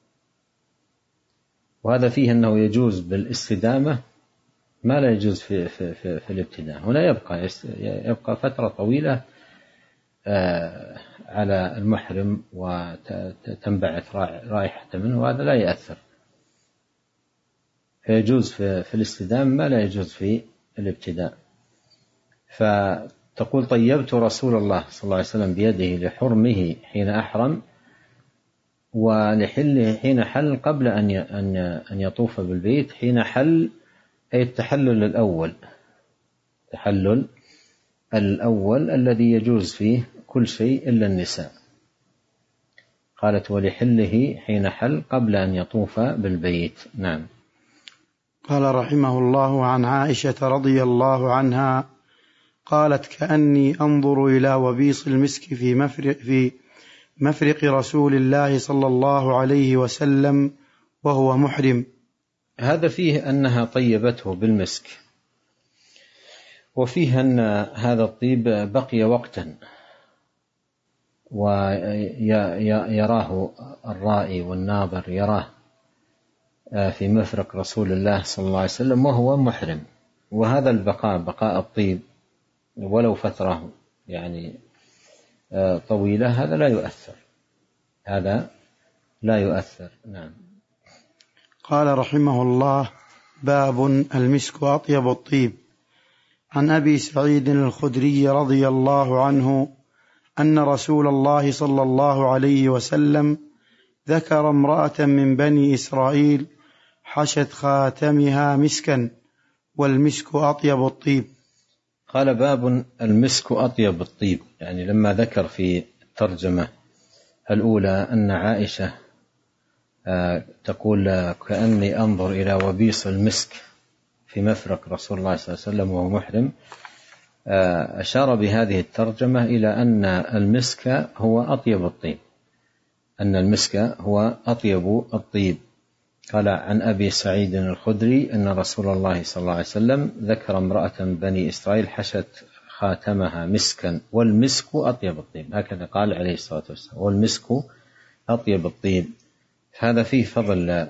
B: وهذا فيه أنه يجوز بالاستدامة ما لا يجوز في, في, في, في الابتداء. هنا يبقى يبقى فترة طويلة آه على المحرم وتنبعث رائحة منه، وهذا لا يأثر، فيجوز في, في الاستدامة ما لا يجوز في الابتداء. فتقول: طيبت رسول الله صلى الله عليه وسلم بيده لحرمه حين أحرم ولحله حين حل قبل أن أن يطوف بالبيت. حين حل أي التحلل الأول، التحلل الأول الذي يجوز فيه كل شيء إلا النساء. قالت: ولحله حين حل قبل أن يطوف بالبيت. نعم.
A: قال رحمه الله: عن عائشة رضي الله عنها قالت: كأني أنظر إلى وبيص المسك في مفرق, في مفرق رسول الله صلى الله عليه وسلم وهو محرم.
B: هذا فيه أنها طيبته بالمسك، وفيه أن هذا الطيب بقي وقتا ويراه الرائي والناظر، يراه في مفرق رسول الله صلى الله عليه وسلم وهو محرم. وهذا البقاء، بقاء الطيب ولو فترة يعني طويلة، هذا لا يؤثر، هذا لا يؤثر. نعم.
A: قال رحمه الله: باب المسك أطيب الطيب. عن أبي سعيد الخدري رضي الله عنه أن رسول الله صلى الله عليه وسلم ذكر امرأة من بني إسرائيل حشت خاتمها مسكا والمسك أطيب الطيب.
B: قال: باب المسك أطيب الطيب، يعني لما ذكر في الترجمة الأولى أن عائشة تقول: كأني أنظر إلى وبيص المسك في مفرق رسول الله صلى الله عليه وسلم وهو محرم، أشار بهذه الترجمة إلى أن المسك هو أطيب الطيب، أن المسك هو أطيب الطيب. قال عن أبي سعيد الخدري أن رسول الله صلى الله عليه وسلم ذكر امرأة بني إسرائيل حشت خاتمها مسكا والمسك أطيب الطيب، هكذا قال عليه الصلاة والسلام، والمسك أطيب الطيب. هذا فيه فضل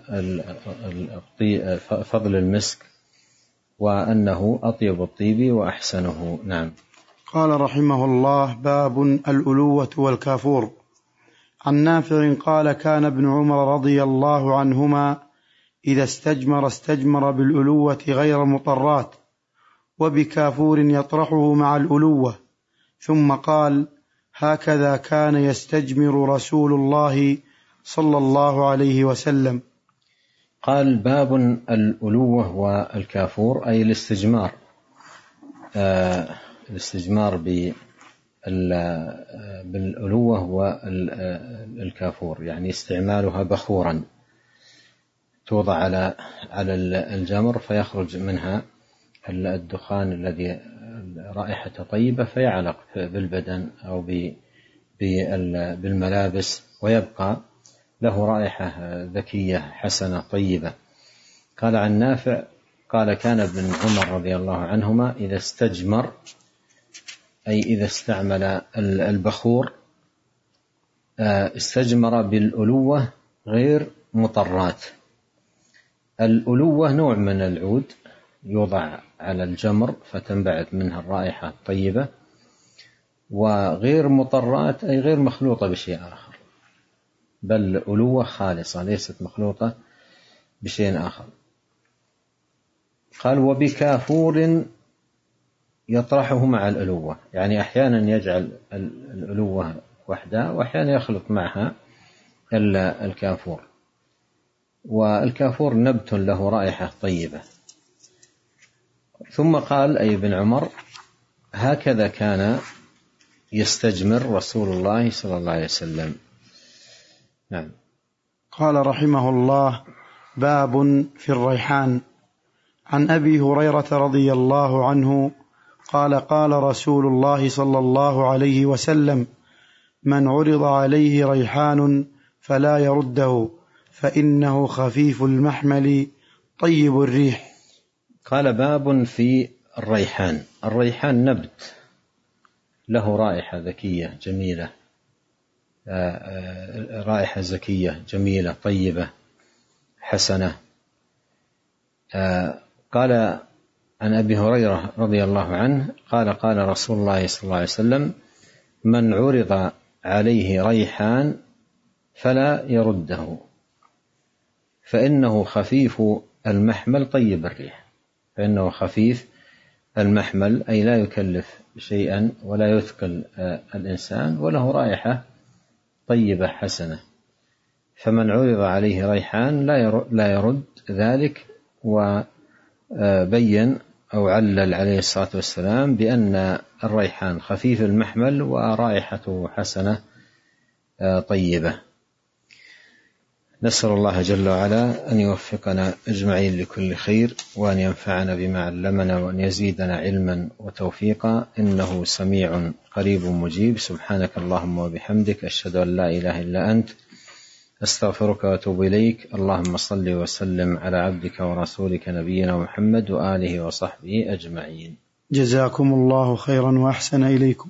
B: فضل المسك وأنه أطيب الطيب وأحسنه. نعم.
A: قال رحمه الله: باب الألوة والكافور. عن نافع قال: كان ابن عمر رضي الله عنهما إذا استجمر استجمر بالألوة غير مطرات، وبكافور يطرحه مع الألوة، ثم قال: هكذا كان يستجمر رسول الله صلى الله عليه وسلم.
B: قال: باب الألوة والكافور، أي الاستجمار، آه الاستجمار بالألوة والكافور، يعني استعمالها بخورا توضع على على الجمر فيخرج منها الدخان الذي رائحة طيبة فيعلق بالبدن أو بالملابس ويبقى له رائحة ذكية حسنة طيبة. قال عن نافع قال: كان ابن عمر رضي الله عنهما إذا استجمر، أي إذا استعمل البخور، استجمر بالألوة غير مطرات. الألوة نوع من العود يوضع على الجمر فتنبعث منها الرائحة الطيبة، وغير مطرات أي غير مخلوطة بشيء آخر، بل ألوة خالصة ليست مخلوطة بشيء آخر. قال: وبكافور يطرحه مع الألوة، يعني أحيانا يجعل الألوة وحدها وأحيانا يخلط معها الكافور، والكافور نبت له رائحة طيبة. ثم قال أي ابن عمر: هكذا كان يستجمر رسول الله صلى الله عليه وسلم. نعم.
A: قال رحمه الله: باب في الريحان. عن أبي هريرة رضي الله عنه قال: قال رسول الله صلى الله عليه وسلم: من عرض عليه ريحان فلا يرده، فإنه خفيف المحمل طيب الريح.
B: قال: باب في الريحان. الريحان نبت له رائحة ذكية جميلة، رائحة زكية جميلة طيبة حسنة. قال عن أبي هريرة رضي الله عنه قال: قال رسول الله صلى الله عليه وسلم: من عرض عليه ريحان فلا يرده، فإنه خفيف المحمل طيب الريح. فإنه خفيف المحمل أي لا يكلف شيئا ولا يثقل الإنسان، وله رائحة طيبة حسنة. فمن عرض عليه ريحان لا يرد ذلك. وبين أو علل عليه الصلاة والسلام بأن الريحان خفيف المحمل ورائحته حسنة طيبة. نسأل الله جل وعلا أن يوفقنا أجمعين لكل خير، وأن ينفعنا بما علمنا، وأن يزيدنا علما وتوفيقا، إنه سميع قريب مجيب. سبحانك اللهم وبحمدك، أشهد أن لا إله إلا أنت، أستغفرك وأتوب إليك. اللهم صل وسلم على عبدك ورسولك نبينا محمد وآله وصحبه أجمعين.
A: جزاكم الله خيرا وأحسن إليكم.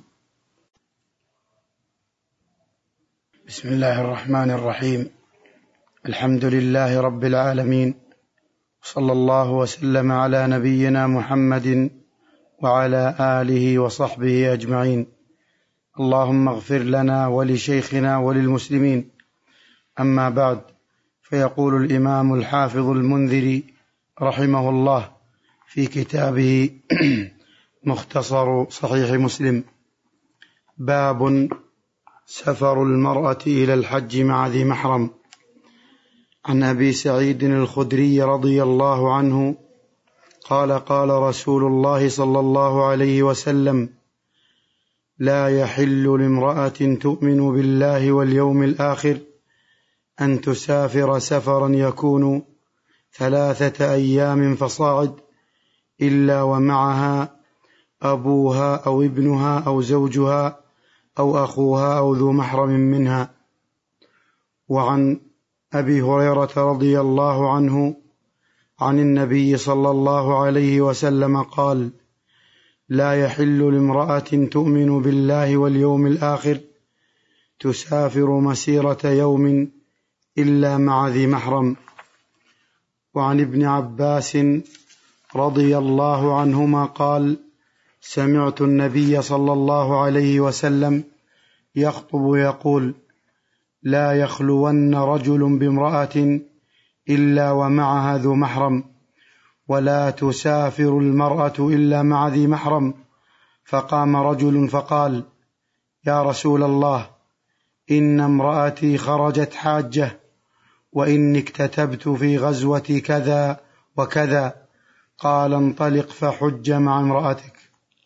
A: بسم الله الرحمن الرحيم. الحمد لله رب العالمين، صلى الله وسلم على نبينا محمد وعلى آله وصحبه أجمعين. اللهم اغفر لنا ولشيخنا وللمسلمين. أما بعد، فيقول الإمام الحافظ المنذري رحمه الله في كتابه مختصر صحيح مسلم: باب سفر المرأة إلى الحج مع ذي محرم. عن أبي سعيد الخدري رضي الله عنه قال: قال رسول الله صلى الله عليه وسلم: لا يحل لامرأة تؤمن بالله واليوم الآخر أن تسافر سفرا يكون ثلاثة أيام فصاعد إلا ومعها أبوها أو ابنها أو زوجها أو أخوها أو ذو محرم منها. وعن أبي هريرة رضي الله عنه عن النبي صلى الله عليه وسلم قال: لا يحل لامرأة تؤمن بالله واليوم الآخر تسافر مسيرة يوم إلا مع ذي محرم. وعن ابن عباس رضي الله عنهما قال: سمعت النبي صلى الله عليه وسلم يخطب يقول: لا يخلون رجل بامرأة إلا ومعها ذو محرم، ولا تسافر المرأة إلا مع ذي محرم. فقام رجل فقال: يا رسول الله، إن امرأتي خرجت حاجة، وإني اكتتبت في غزوة كذا وكذا. قال: انطلق فحج مع امرأتك.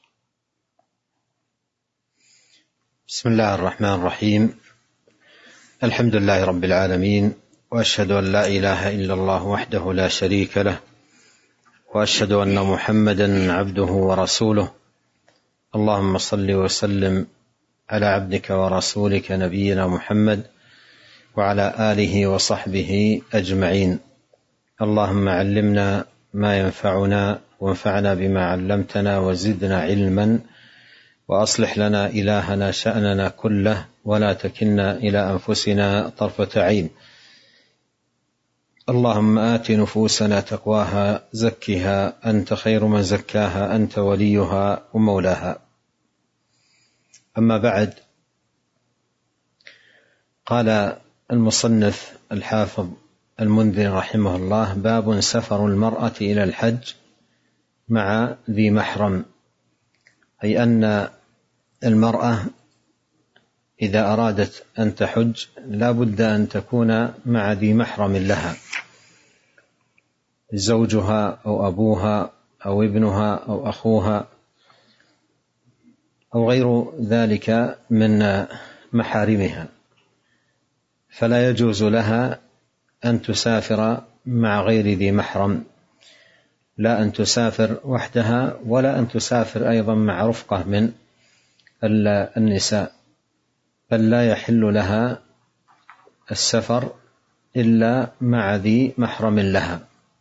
B: بسم الله الرحمن الرحيم. الحمد لله رب العالمين، وأشهد أن لا إله إلا الله وحده لا شريك له، وأشهد أن محمدا عبده ورسوله. اللهم صل وسلم على عبدك ورسولك نبينا محمد وعلى آله وصحبه أجمعين. اللهم علمنا ما ينفعنا، وانفعنا بما علمتنا، وزدنا علما، وأصلح لنا إلهنا شأننا كله، ولا تكلنا إلى أنفسنا طرفة عين. اللهم آت نفوسنا تقواها، زكها أنت خير من زكاها، أنت وليها ومولاها. أما بعد، قال المصنف الحافظ المنذر رحمه الله: باب سفر المرأة إلى الحج مع ذي محرم. أي أن المرأة إذا أرادت أن تحج لا بد أن تكون مع ذي محرم لها، زوجها أو أبوها أو ابنها أو أخوها أو غير ذلك من محارمها. فلا يجوز لها أن تسافر مع غير ذي محرم، لا أن تسافر وحدها، ولا أن تسافر أيضا مع رفقة من النساء، بل لا يحل لها السفر إلا مع ذي محرم لها.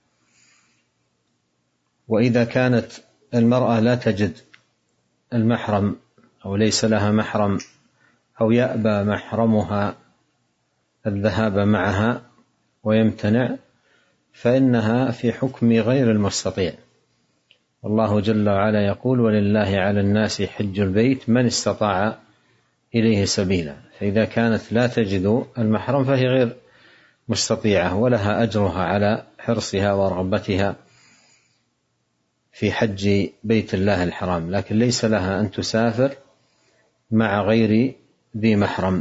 B: وإذا كانت المرأة لا تجد المحرم أو ليس لها محرم، أو يأبى محرمها الذهاب معها ويمتنع، فإنها في حكم غير المستطيع. والله جل وعلا يقول: ولله على الناس حج البيت من استطاع إليه سبيلا. فإذا كانت لا تجد المحرم فهي غير مستطيعة، ولها أجرها على حرصها ورغبتها في حج بيت الله الحرام، لكن ليس لها أن تسافر مع غير ذي محرم.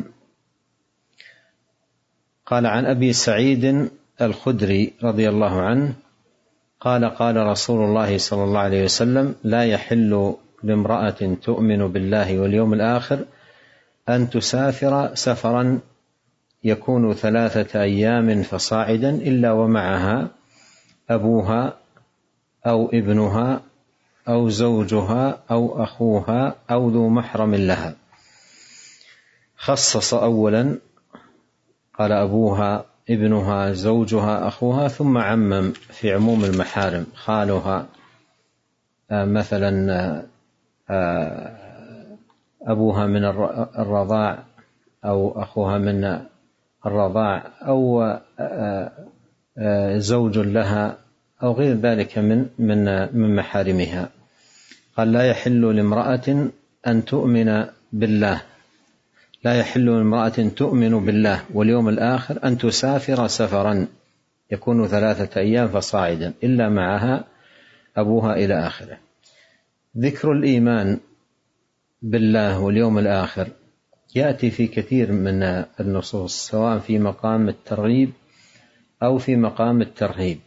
B: قال: عن أبي سعيد الخدري رضي الله عنه قال: قال رسول الله صلى الله عليه وسلم: لا يحل لامرأة تؤمن بالله واليوم الآخر أن تسافر سفرا يكون ثلاثة أيام فصاعدا إلا ومعها أبوها أو ابنها أو زوجها أو أخوها أو ذو محرم لها. خصص أولا، قال أبوها ابنها زوجها أخوها، ثم عمم في عموم المحارم: خالها مثلا، أبوها من الرضاع أو أخوها من الرضاع أو زوج لها أو غير ذلك من من من محارمها. قال: لا يحل لامرأة أن تؤمن بالله لا يحل لامرأة تؤمن بالله واليوم الآخر أن تسافر سفرا يكون ثلاثة أيام فصاعدا إلا معها أبوها إلى آخره. ذكر الإيمان بالله واليوم الآخر يأتي في كثير من النصوص، سواء في مقام الترغيب أو في مقام الترهيب،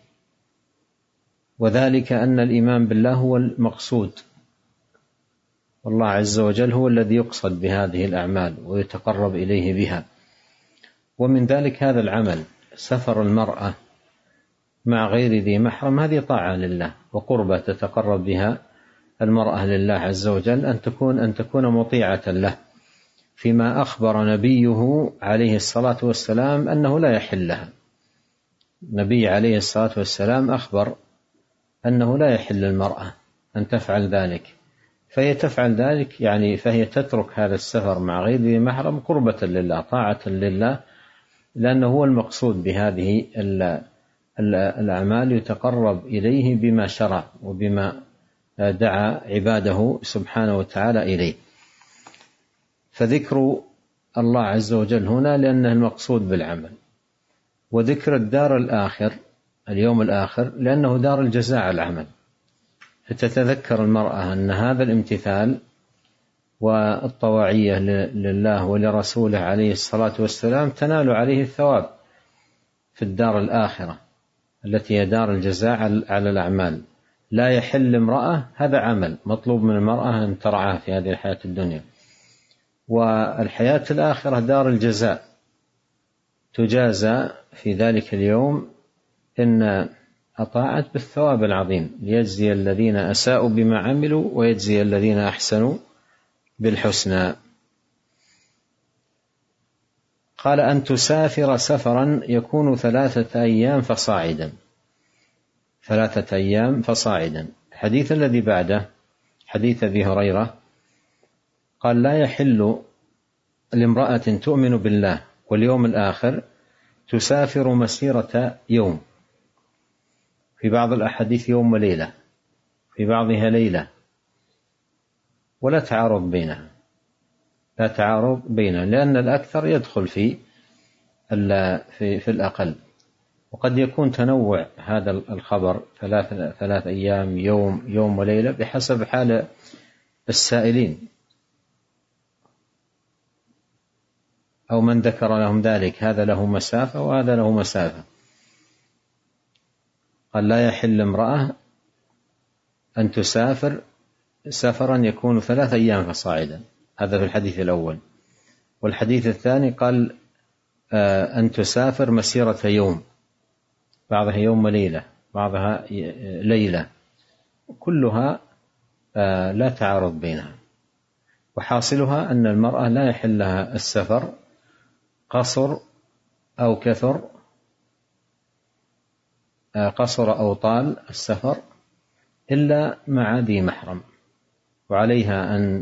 B: وذلك أن الإيمان بالله هو المقصود، والله عز وجل هو الذي يقصد بهذه الأعمال ويتقرب إليه بها. ومن ذلك هذا العمل، سفر المرأة مع غير ذي محرم، هذه طاعة لله وقربة تتقرب بها المرأة لله عز وجل أن تكون أن تكون مطيعة له فيما أخبر نبيه عليه الصلاة والسلام أنه لا يحل لها. النبي عليه الصلاة والسلام أخبر أنه لا يحل للمرأة أن تفعل ذلك، فهي تفعل ذلك يعني فهي تترك هذا السفر مع غير ذي محرم قربة لله، طاعة لله، لأنه هو المقصود بهذه الأعمال، يتقرب إليه بما شرع وبما دعا عباده سبحانه وتعالى إليه. فذكر الله عز وجل هنا لأنه المقصود بالعمل، وذكر الدار الآخر اليوم الآخر لأنه دار الجزاء على العمل. فتتذكر المرأة أن هذا الامتثال والطواعية لله ولرسوله عليه الصلاة والسلام تنال عليه الثواب في الدار الآخرة التي هي دار الجزاء على الأعمال. لا يحل امرأة، هذا عمل مطلوب من المرأة أن ترعاه في هذه الحياة الدنيا، والحياة الآخرة دار الجزاء، تجازى في ذلك اليوم إن أطاعت بالثواب العظيم، ليجزي الذين أساءوا بما عملوا ويجزي الذين أحسنوا بالحسنى. قال أن تسافر سفرا يكون ثلاثة أيام فصاعدا، ثلاثة أيام فصاعدا. الحديث الذي بعده حديث أبي هريرة قال لا يحل لامرأة تؤمن بالله واليوم الآخر تسافر مسيرة يوم، في بعض الأحاديث يوم وليلة، في بعضها ليلة، ولا تعارض بينها، لا تعارض بينها، لأن الأكثر يدخل في في, في الأقل. وقد يكون تنوع هذا الخبر ثلاث ثلاث أيام، يوم يوم وليلة، بحسب حال السائلين أو من ذكر لهم ذلك، هذا له مسافة وهذا له مسافة. قال لا يحل امرأة أن تسافر سفرا يكون ثلاث أيام فصاعدا، هذا في الحديث الأول. والحديث الثاني قال أن تسافر مسيرة يوم، بعضها يوم وليلة، بعضها ليلة، كلها لا تعارض بينها. وحاصلها أن المرأة لا يحل لها السفر قصر أو كثر، قصر أو طال السفر، إلا مع ذي محرم، وعليها أن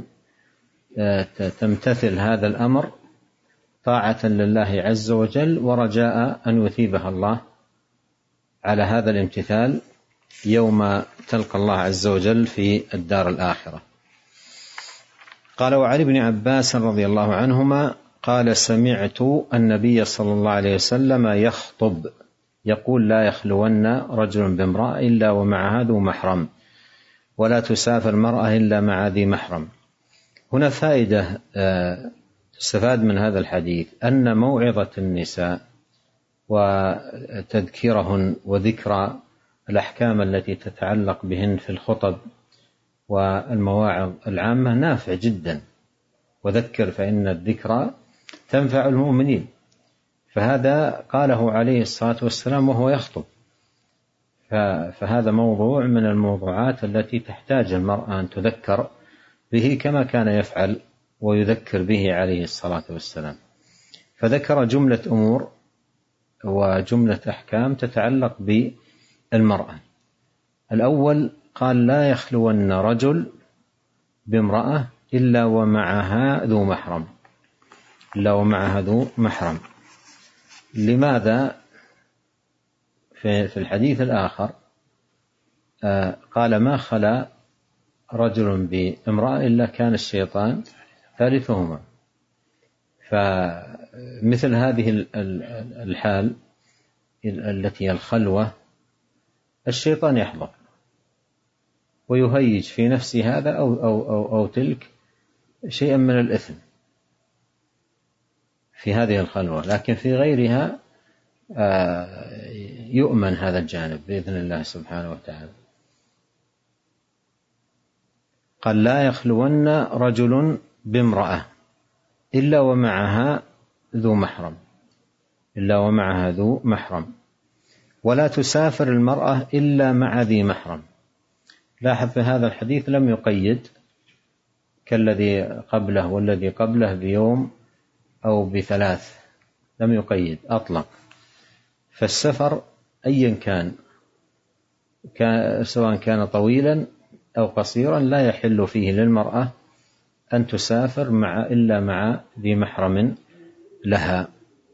B: تمتثل هذا الأمر طاعة لله عز وجل ورجاء أن يثيبها الله على هذا الامتثال يوم تلقى الله عز وجل في الدار الآخرة. قال وعن ابن عباس رضي الله عنهما قال سمعت النبي صلى الله عليه وسلم يخطب يقول لا يخلون رجل بامرأة إلا ومعها ذو محرم، ولا تسافر المرأة إلا مع ذي محرم. هنا فائدة تستفاد من هذا الحديث، أن موعظة النساء وتذكيرهن وذكرى الأحكام التي تتعلق بهن في الخطب والمواعظ العامة نافع جدا، وذكر فإن الذكرى تنفع المؤمنين. فهذا قاله عليه الصلاة والسلام وهو يخطب، فهذا موضوع من الموضوعات التي تحتاج المرأة أن تذكر به كما كان يفعل ويذكر به عليه الصلاة والسلام. فذكر جملة أمور وجملة أحكام تتعلق بالمرأة. الأول قال لا يخلون رجل بامرأة إلا ومعها ذو محرم، إلا ومعها ذو محرم. لماذا؟ في الحديث الآخر قال ما خلا رجل بامرأة إلا كان الشيطان ثالثهما. فمثل هذه الحال التي هي الخلوة الشيطان يحضر ويهيج في نفس هذا أو, أو, أو, أو تلك شيئا من الإثم في هذه الخلوة، لكن في غيرها يؤمن هذا الجانب بإذن الله سبحانه وتعالى. قال لا يخلون رجل بامرأة إلا ومعها ذو محرم، إلا ومعها ذو محرم، ولا تسافر المرأة إلا مع ذي محرم. لاحظ في هذا الحديث لم يقيد كالذي قبله والذي قبله بيوم أو بثلاث، لم يقيد، أطلق. فالسفر أيا كان, كان سواء كان طويلا أو قصيرا لا يحل فيه للمرأة أن تسافر مع إلا مع ذي محرم لها.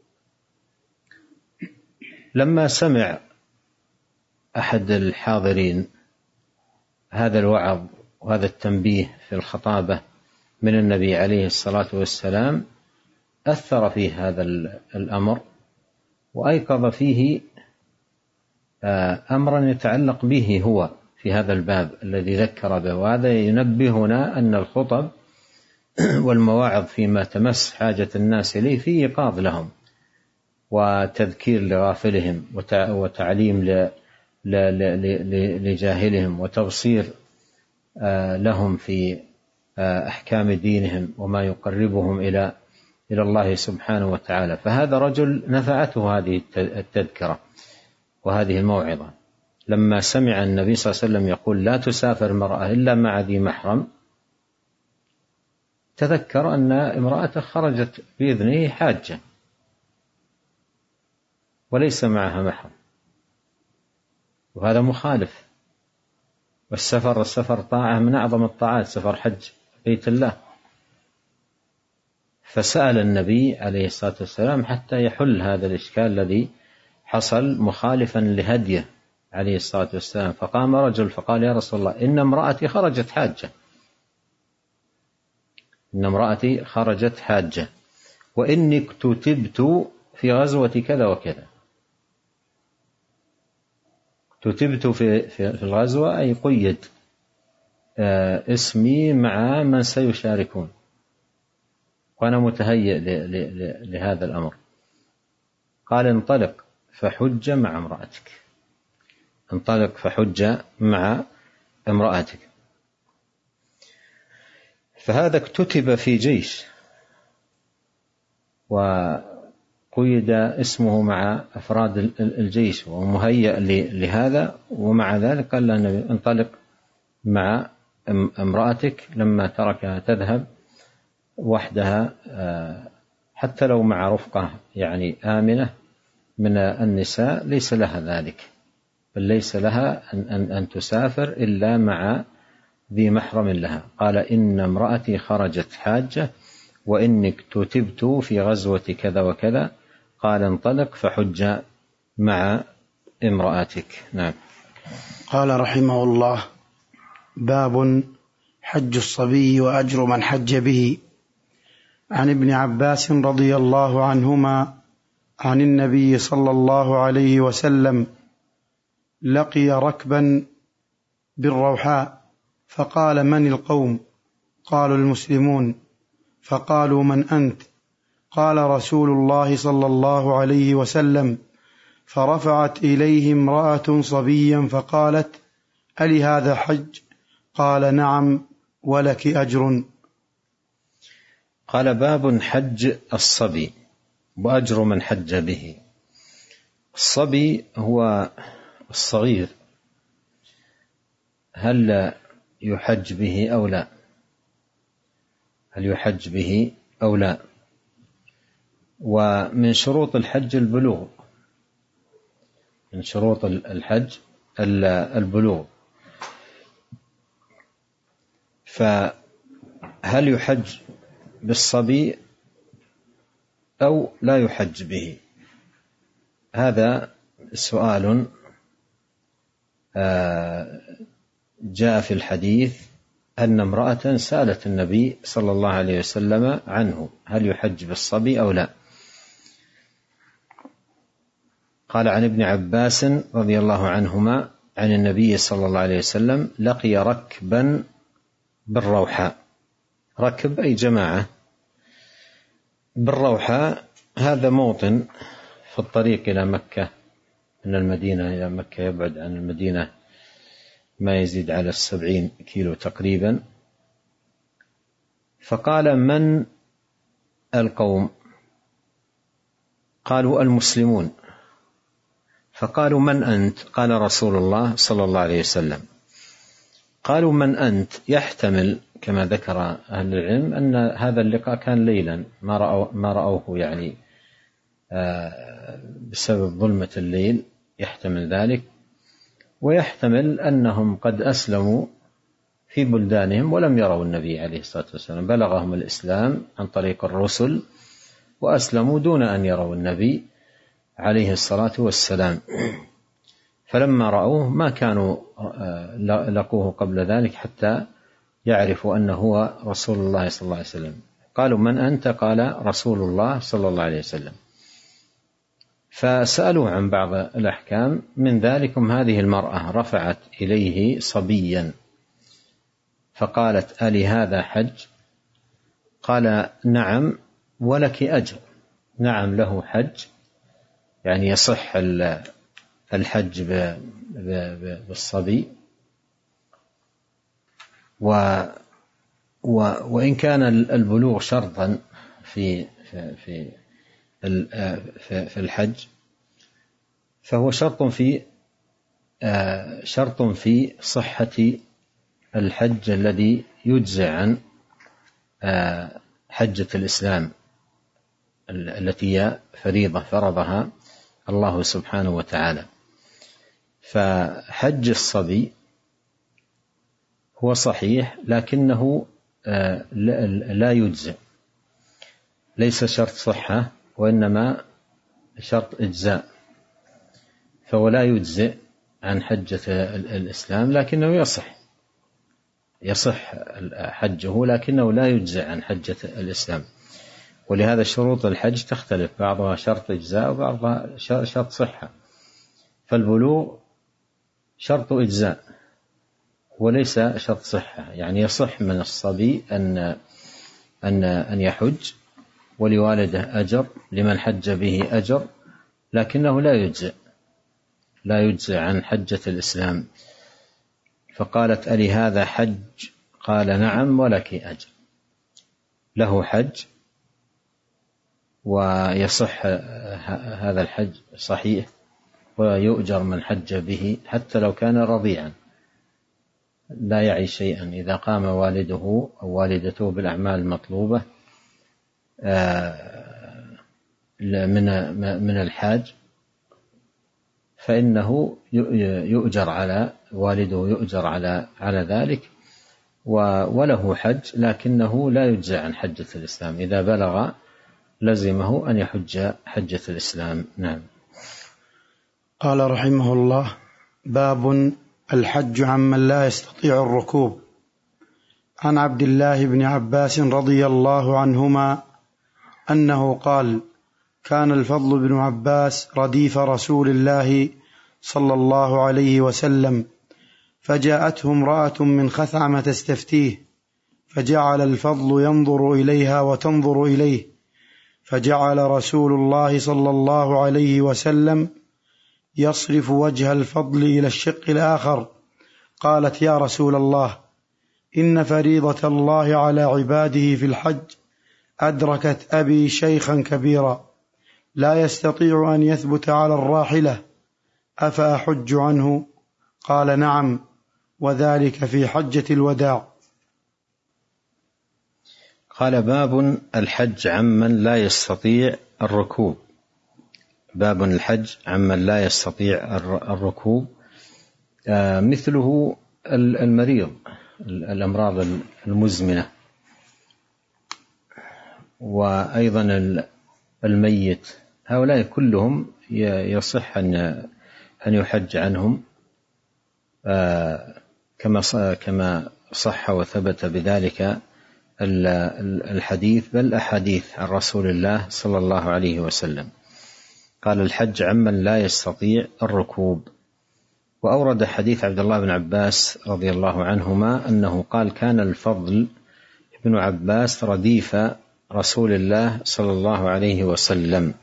B: لما سمع أحد الحاضرين هذا الوعظ وهذا التنبيه في الخطابة من النبي عليه الصلاة والسلام أثر فيه هذا الأمر وأيقظ فيه أمرا يتعلق به هو في هذا الباب الذي ذكر به. وهذا ينبهنا أن الخطب والمواعظ فيما تمس حاجة الناس إليه في إيقاظ لهم وتذكير لغافلهم وتعليم لجاهلهم وتبصير لهم في أحكام دينهم وما يقربهم إلى إلى الله سبحانه وتعالى. فهذا رجل نفعته هذه التذكرة وهذه الموعظة لما سمع النبي صلى الله عليه وسلم يقول لا تسافر المرأة إلا مع ذي محرم، تذكر أن امرأته خرجت بإذنه حاجة وليس معها محرم، وهذا مخالف. والسفر السفر طاعة من أعظم الطاعات، سفر حج بيت الله. فسأل النبي عليه الصلاة والسلام حتى يحل هذا الإشكال الذي حصل مخالفا لهديه عليه الصلاة والسلام. فقام رجل فقال يا رسول الله إن امرأتي خرجت حاجة إن امرأتي خرجت حاجة وإني كتبت في غزوة كذا وكذا. كتبت في, في, في الغزوة أي قيد اسمي مع من سيشاركون وأنا متهيئ لهذا الأمر. قال انطلق فحج مع امرأتك، انطلق فحج مع امرأتك. فهذا اكتتب في جيش وقيد اسمه مع أفراد الجيش ومهيئ لهذا، ومع ذلك قال النبي انطلق مع امرأتك لما تركها تذهب وحدها حتى لو مع رفقة يعني آمنة من النساء ليس لها ذلك، بل ليس لها أن, أن تسافر إلا مع ذي محرم لها. قال إن امرأتي خرجت حاجة وإني كتبت في غزوة كذا وكذا. قال انطلق فحج مع امرأتك. نعم.
A: قال رحمه الله باب حج الصبي وأجر من حج به. عن ابن عباس رضي الله عنهما عن النبي صلى الله عليه وسلم لقي ركبا بالروحاء فقال من القوم؟ قالوا المسلمون. فقالوا من أنت؟ قال رسول الله صلى الله عليه وسلم. فرفعت إليه امرأة صبيا فقالت ألي هذا حج؟ قال نعم ولك أجر.
B: قال باب حج الصبي وأجر من حج به. الصبي هو الصغير، هل يحج به أو لا؟ هل يحج به أو لا؟ ومن شروط الحج البلوغ، من شروط الحج البلوغ. فهل يحج بالصبي أو لا يحج به؟ هذا سؤال جاء في الحديث أن امرأة سألت النبي صلى الله عليه وسلم عنه هل يحج بالصبي أو لا. قال عن ابن عباس رضي الله عنهما عن النبي صلى الله عليه وسلم لقي ركبا بالروحاء. ركب أي جماعة. بالروحاء هذا موطن في الطريق إلى مكة، من المدينة إلى مكة يبعد عن المدينة ما يزيد على السبعين كيلو تقريبا. فقال من القوم؟ قالوا المسلمون. فقالوا من أنت؟ قال رسول الله صلى الله عليه وسلم. قالوا من أنت؟ يحتمل كما ذكر أهل العلم أن هذا اللقاء كان ليلا، ما رأوا ما رأوه يعني بسبب ظلمة الليل، يحتمل ذلك، ويحتمل أنهم قد أسلموا في بلدانهم ولم يروا النبي عليه الصلاة والسلام، بلغهم الإسلام عن طريق الرسل وأسلموا دون أن يروا النبي عليه الصلاة والسلام، فلما رأوه ما كانوا لقوه قبل ذلك حتى يعرفوا أنه هو رسول الله صلى الله عليه وسلم. قالوا من أنت؟ قال رسول الله صلى الله عليه وسلم. فسألوه عن بعض الأحكام، من ذلكم هذه المرأة رفعت إليه صبيا فقالت ألي هذا حج؟ قال نعم ولك أجر. نعم له حج، يعني يصح الحج بالصبي، و وإن كان البلوغ شرطا في في في الحج فهو شرط في شرط في صحة الحج الذي يجزئ عن حجة الإسلام التي هي فريضة فرضها الله سبحانه وتعالى. فحج الصبي هو صحيح لكنه لا يجزئ، ليس شرط صحة وإنما شرط إجزاء، فهو لا يجزئ عن حجة الإسلام لكنه يصح يصح حجه لكنه لا يجزئ عن حجة الإسلام. ولهذا شروط الحج تختلف، بعضها شرط إجزاء وبعضها شرط صحة. فالبلوغ شرط إجزاء وليس شرط صحة، يعني يصح من الصبي أن أن أن يحج ولوالده أجر، لمن حج به أجر، لكنه لا يجزئ لا يجزئ عن حجة الإسلام. فقالت ألي هذا حج؟ قال نعم ولك أجر. له حج ويصح هذا الحج صحيح، ويؤجر من حج به حتى لو كان رضيعا لا يعي شيئا. إذا قام والده أو والدته بالأعمال المطلوبة من من الحاج فإنه يؤجر على والده يؤجر على على ذلك، وله حج لكنه لا يجزى عن حجة الإسلام. إذا بلغ لزمه أن يحج حجة الإسلام. نعم.
A: قال رحمه الله: باب الحج عمن لا يستطيع الركوب. عن عبد الله بن عباس رضي الله عنهما أنه قال: كان الفضل بن عباس رديف رسول الله صلى الله عليه وسلم، فجاءته امرأة من خثعم تستفتيه، فجعل الفضل ينظر إليها وتنظر إليه، فجعل رسول الله صلى الله عليه وسلم يصرف وجه الفضل إلى الشق الآخر. قالت: يا رسول الله، إن فريضة الله على عباده في الحج أدركت أبي شيخا كبيرا لا يستطيع أن يثبت على الراحلة، أفأحج عنه؟ قال: نعم، وذلك في حجة الوداع.
B: قال: باب الحج عمن لا يستطيع الركوب. باب الحج عمن لا يستطيع الركوب، مثله المريض، الأمراض المزمنة، وأيضا الميت، هؤلاء كلهم يصح أن يحج عنهم كما كما صح وثبت بذلك الحديث، بل أحاديث عن رسول الله صلى الله عليه وسلم. قال: الحج عمن لا يستطيع الركوب. وأورد حديث عبد الله بن عباس رضي الله عنهما أنه قال: كان الفضل بن عباس رديف رسول الله صلى الله عليه وسلم.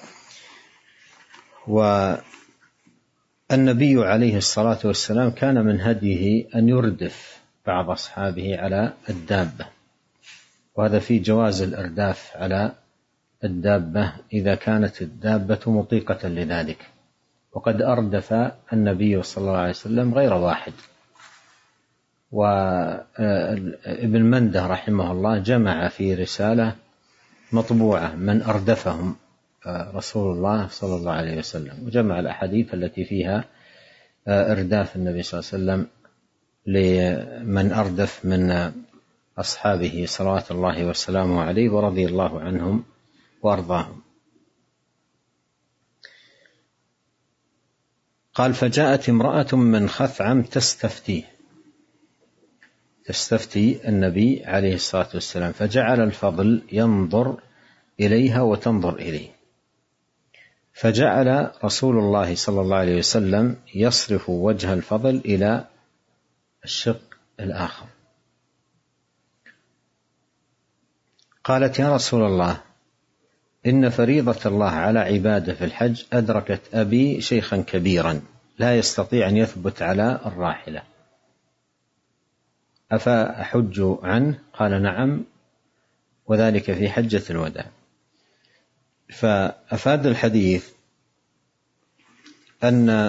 B: والنبي عليه الصلاة والسلام كان من هديه أن يردف بعض أصحابه على الدابة، وهذا في جواز الإرداف على الدابة إذا كانت الدابة مطيقة لذلك. وقد أردف النبي صلى الله عليه وسلم غير واحد، وابن منده رحمه الله جمع في رسالة مطبوعة من أردفهم رسول الله صلى الله عليه وسلم، وجمع الأحاديث التي فيها إرداف النبي صلى الله عليه وسلم لمن أردف من أصحابه صلوات الله وسلامه عليه ورضي الله عنهم وأرضاهم. قال: فجاءت امرأة من خثعم تستفتيه تستفتي النبي عليه الصلاة والسلام، فجعل الفضل ينظر إليها وتنظر إليه، فجعل رسول الله صلى الله عليه وسلم يصرف وجه الفضل إلى الشق الآخر. قالت: يا رسول الله، إن فريضة الله على عباده في الحج أدركت أبي شيخا كبيرا لا يستطيع أن يثبت على الراحلة، أفأحج عنه؟ قال: نعم، وذلك في حجة الوداع. فأفاد الحديث أن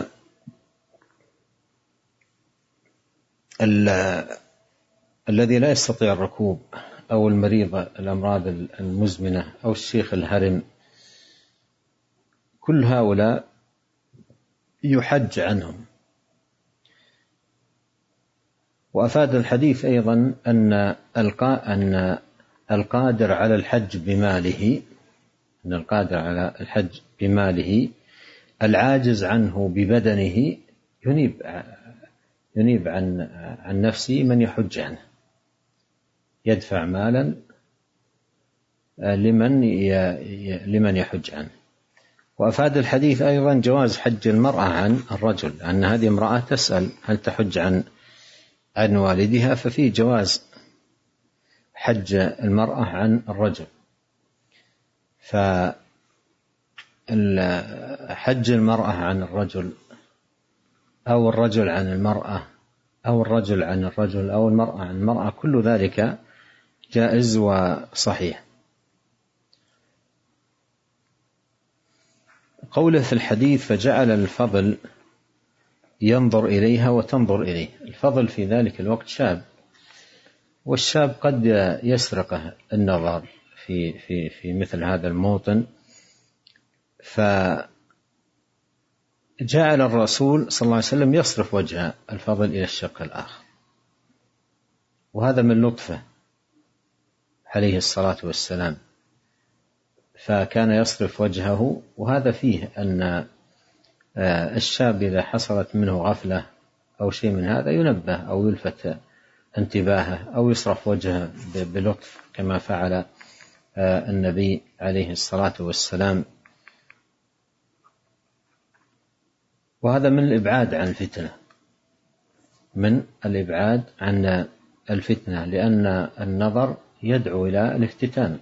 B: الذي لا يستطيع الركوب أو المريض الأمراض المزمنة أو الشيخ الهرم، كل هؤلاء يحج عنهم. وأفاد الحديث أيضا أن أن القادر على الحج بماله أن القادر على الحج بماله العاجز عنه ببدنه ينيب ينيب عن عن نفسه من يحج عنه، يدفع مالا لمن لمن يحج عنه. وأفاد الحديث أيضا جواز حج المرأة عن الرجل، أن هذه امرأة تسأل هل تحج عن عن والدها، ففي جواز حج المرأة عن الرجل. فحج المرأة عن الرجل أو الرجل عن المرأة أو الرجل عن الرجل أو المرأة عن المرأة، كل ذلك جائز وصحيح. قوله في الحديث: فجعل الفضل ينظر إليها وتنظر إليه، الفضل في ذلك الوقت شاب، والشاب قد يسرقه النظر في في في مثل هذا الموطن، فجعل الرسول صلى الله عليه وسلم يصرف وجه الفضل إلى الشق الآخر، وهذا من لطفه عليه الصلاة والسلام، فكان يصرف وجهه. وهذا فيه أن الشاب إذا حصلت منه غفلة أو شيء من هذا ينبه أو يلفت انتباهه أو يصرف وجهه بلطف كما فعل النبي عليه الصلاة والسلام. وهذا من الإبعاد عن الفتنة من الإبعاد عن الفتنة لأن النظر يدعو إلى الافتتان.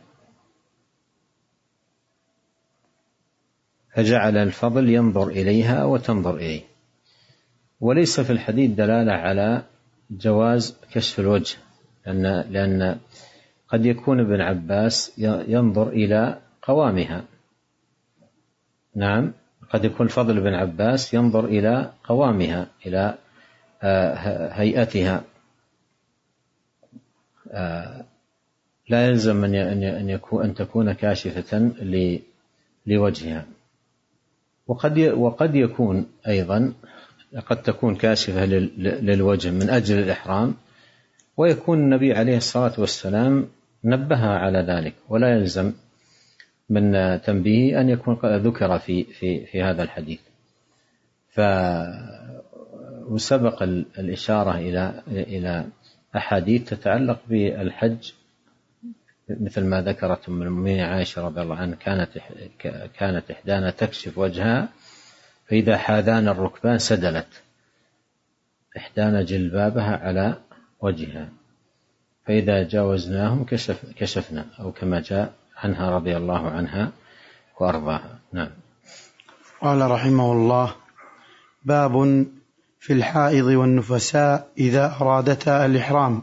B: فجعل الفضل ينظر إليها وتنظر إليه. وليس في الحديث دلالة على جواز كشف الوجه، لأن, لأن قد يكون ابن عباس ينظر إلى قوامها. نعم، قد يكون فضل ابن عباس ينظر إلى قوامها، إلى هيئتها، لا يلزم أن يكون أن تكون كاشفة لوجهها. وقد وقد يكون أيضا قد تكون كاشفة للوجه من أجل الإحرام، ويكون النبي عليه الصلاة والسلام نبه على ذلك، ولا يلزم من تنبيه أن يكون قد ذكر في في في هذا الحديث. ف وسبق الإشارة إلى إلى أحاديث تتعلق بالحج، مثل ما ذكرت أم المؤمنين عائشة رضي الله عنها: كانت كانت إحدانا تكشف وجهها فإذا حاذان الركبان سدلت إحدانا جلبابها على وجهها فإذا جاوزناهم كشف كشفنا، أو كما جاء عنها رضي الله عنها وأرضاها. نعم.
A: قال رحمه الله: باب في الحائض والنفساء إذا أرادتا الإحرام.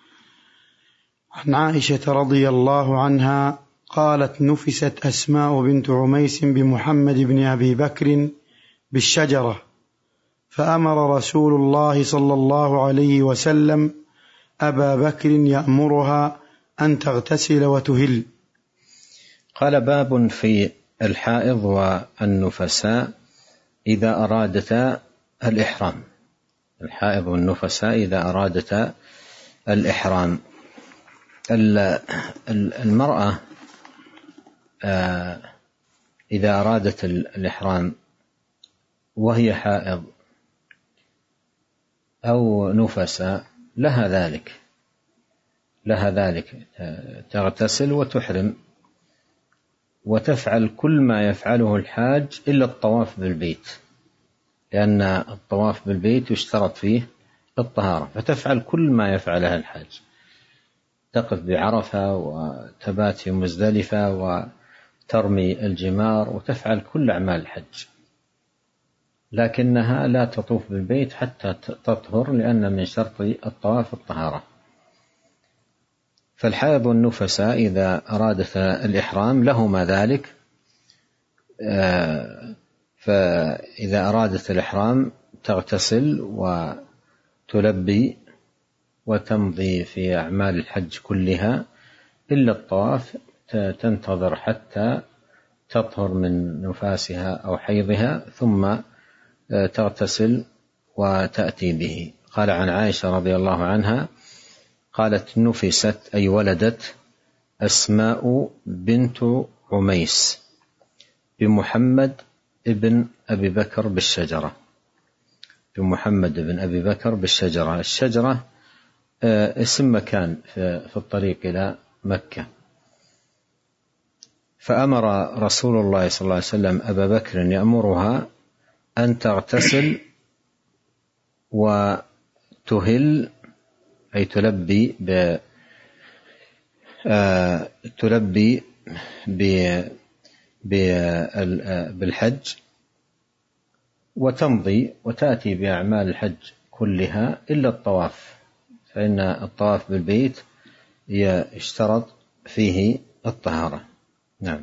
A: عن عائشة رضي الله عنها قالت: نفست أسماء بنت عميس بمحمد بن أبي بكر بالشجرة، فأمر رسول الله صلى الله عليه وسلم أبا بكر يأمرها أن تغتسل وتهل.
B: قال: باب في الحائض والنفساء إذا أرادتا الإحرام. الحائض والنفساء إذا أرادتا الإحرام. المرأة إذا أرادت الإحرام وهي حائض أو نفساء لها ذلك لها ذلك تغتسل وتحرم وتفعل كل ما يفعله الحاج إلا الطواف بالبيت، لأن الطواف بالبيت يشترط فيه الطهارة، فتفعل كل ما يفعلها الحاج، تقف بعرفة وتبات في مزدلفة وترمي الجمار وتفعل كل أعمال الحج، لكنها لا تطوف بالبيت حتى تطهر، لأن من شرط الطواف الطهارة. فالحائض والنفساء إذا أرادت الإحرام لهما ذلك، فإذا أرادت الإحرام تغتسل وتلبي وتمضي في أعمال الحج كلها إلا الطواف، تنتظر حتى تطهر من نفاسها أو حيضها ثم تغتسل وتأتي به. قال عن عائشة رضي الله عنها قالت: نفست أي ولدت أسماء بنت عميس بمحمد ابن أبي بكر بالشجرة. بمحمد ابن أبي بكر بالشجرة. الشجرة اسم مكان في الطريق إلى مكة. فأمر رسول الله صلى الله عليه وسلم أبا بكر يأمرها أن تغتسل وتهل، أي تلبي ب تلبي بالحج وتمضي وتأتي بأعمال الحج كلها إلا الطواف، فإن الطواف بالبيت يشترط فيه الطهارة. نعم.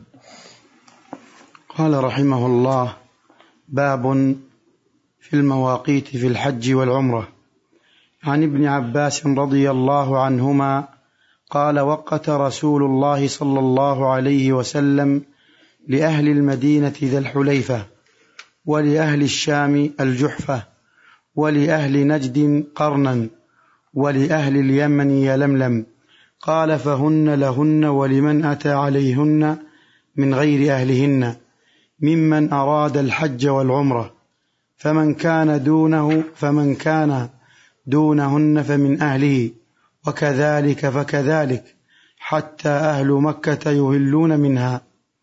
A: قال رحمه الله: باب في المواقيت في الحج والعمرة. عن ابن عباس رضي الله عنهما قال: وقت رسول الله صلى الله عليه وسلم لأهل المدينة ذا الحليفة، ولأهل الشام الجحفة، ولأهل نجد قرنا، ولأهل اليمن يلملم. قال: فهن لهن ولمن أتى عليهن من غير أهلهن ممن أراد الحج والعمرة، فمن كان دونه فمن كان دونهن فمن أهله، وكذلك فكذلك، حتى أهل مكة يهلون منها.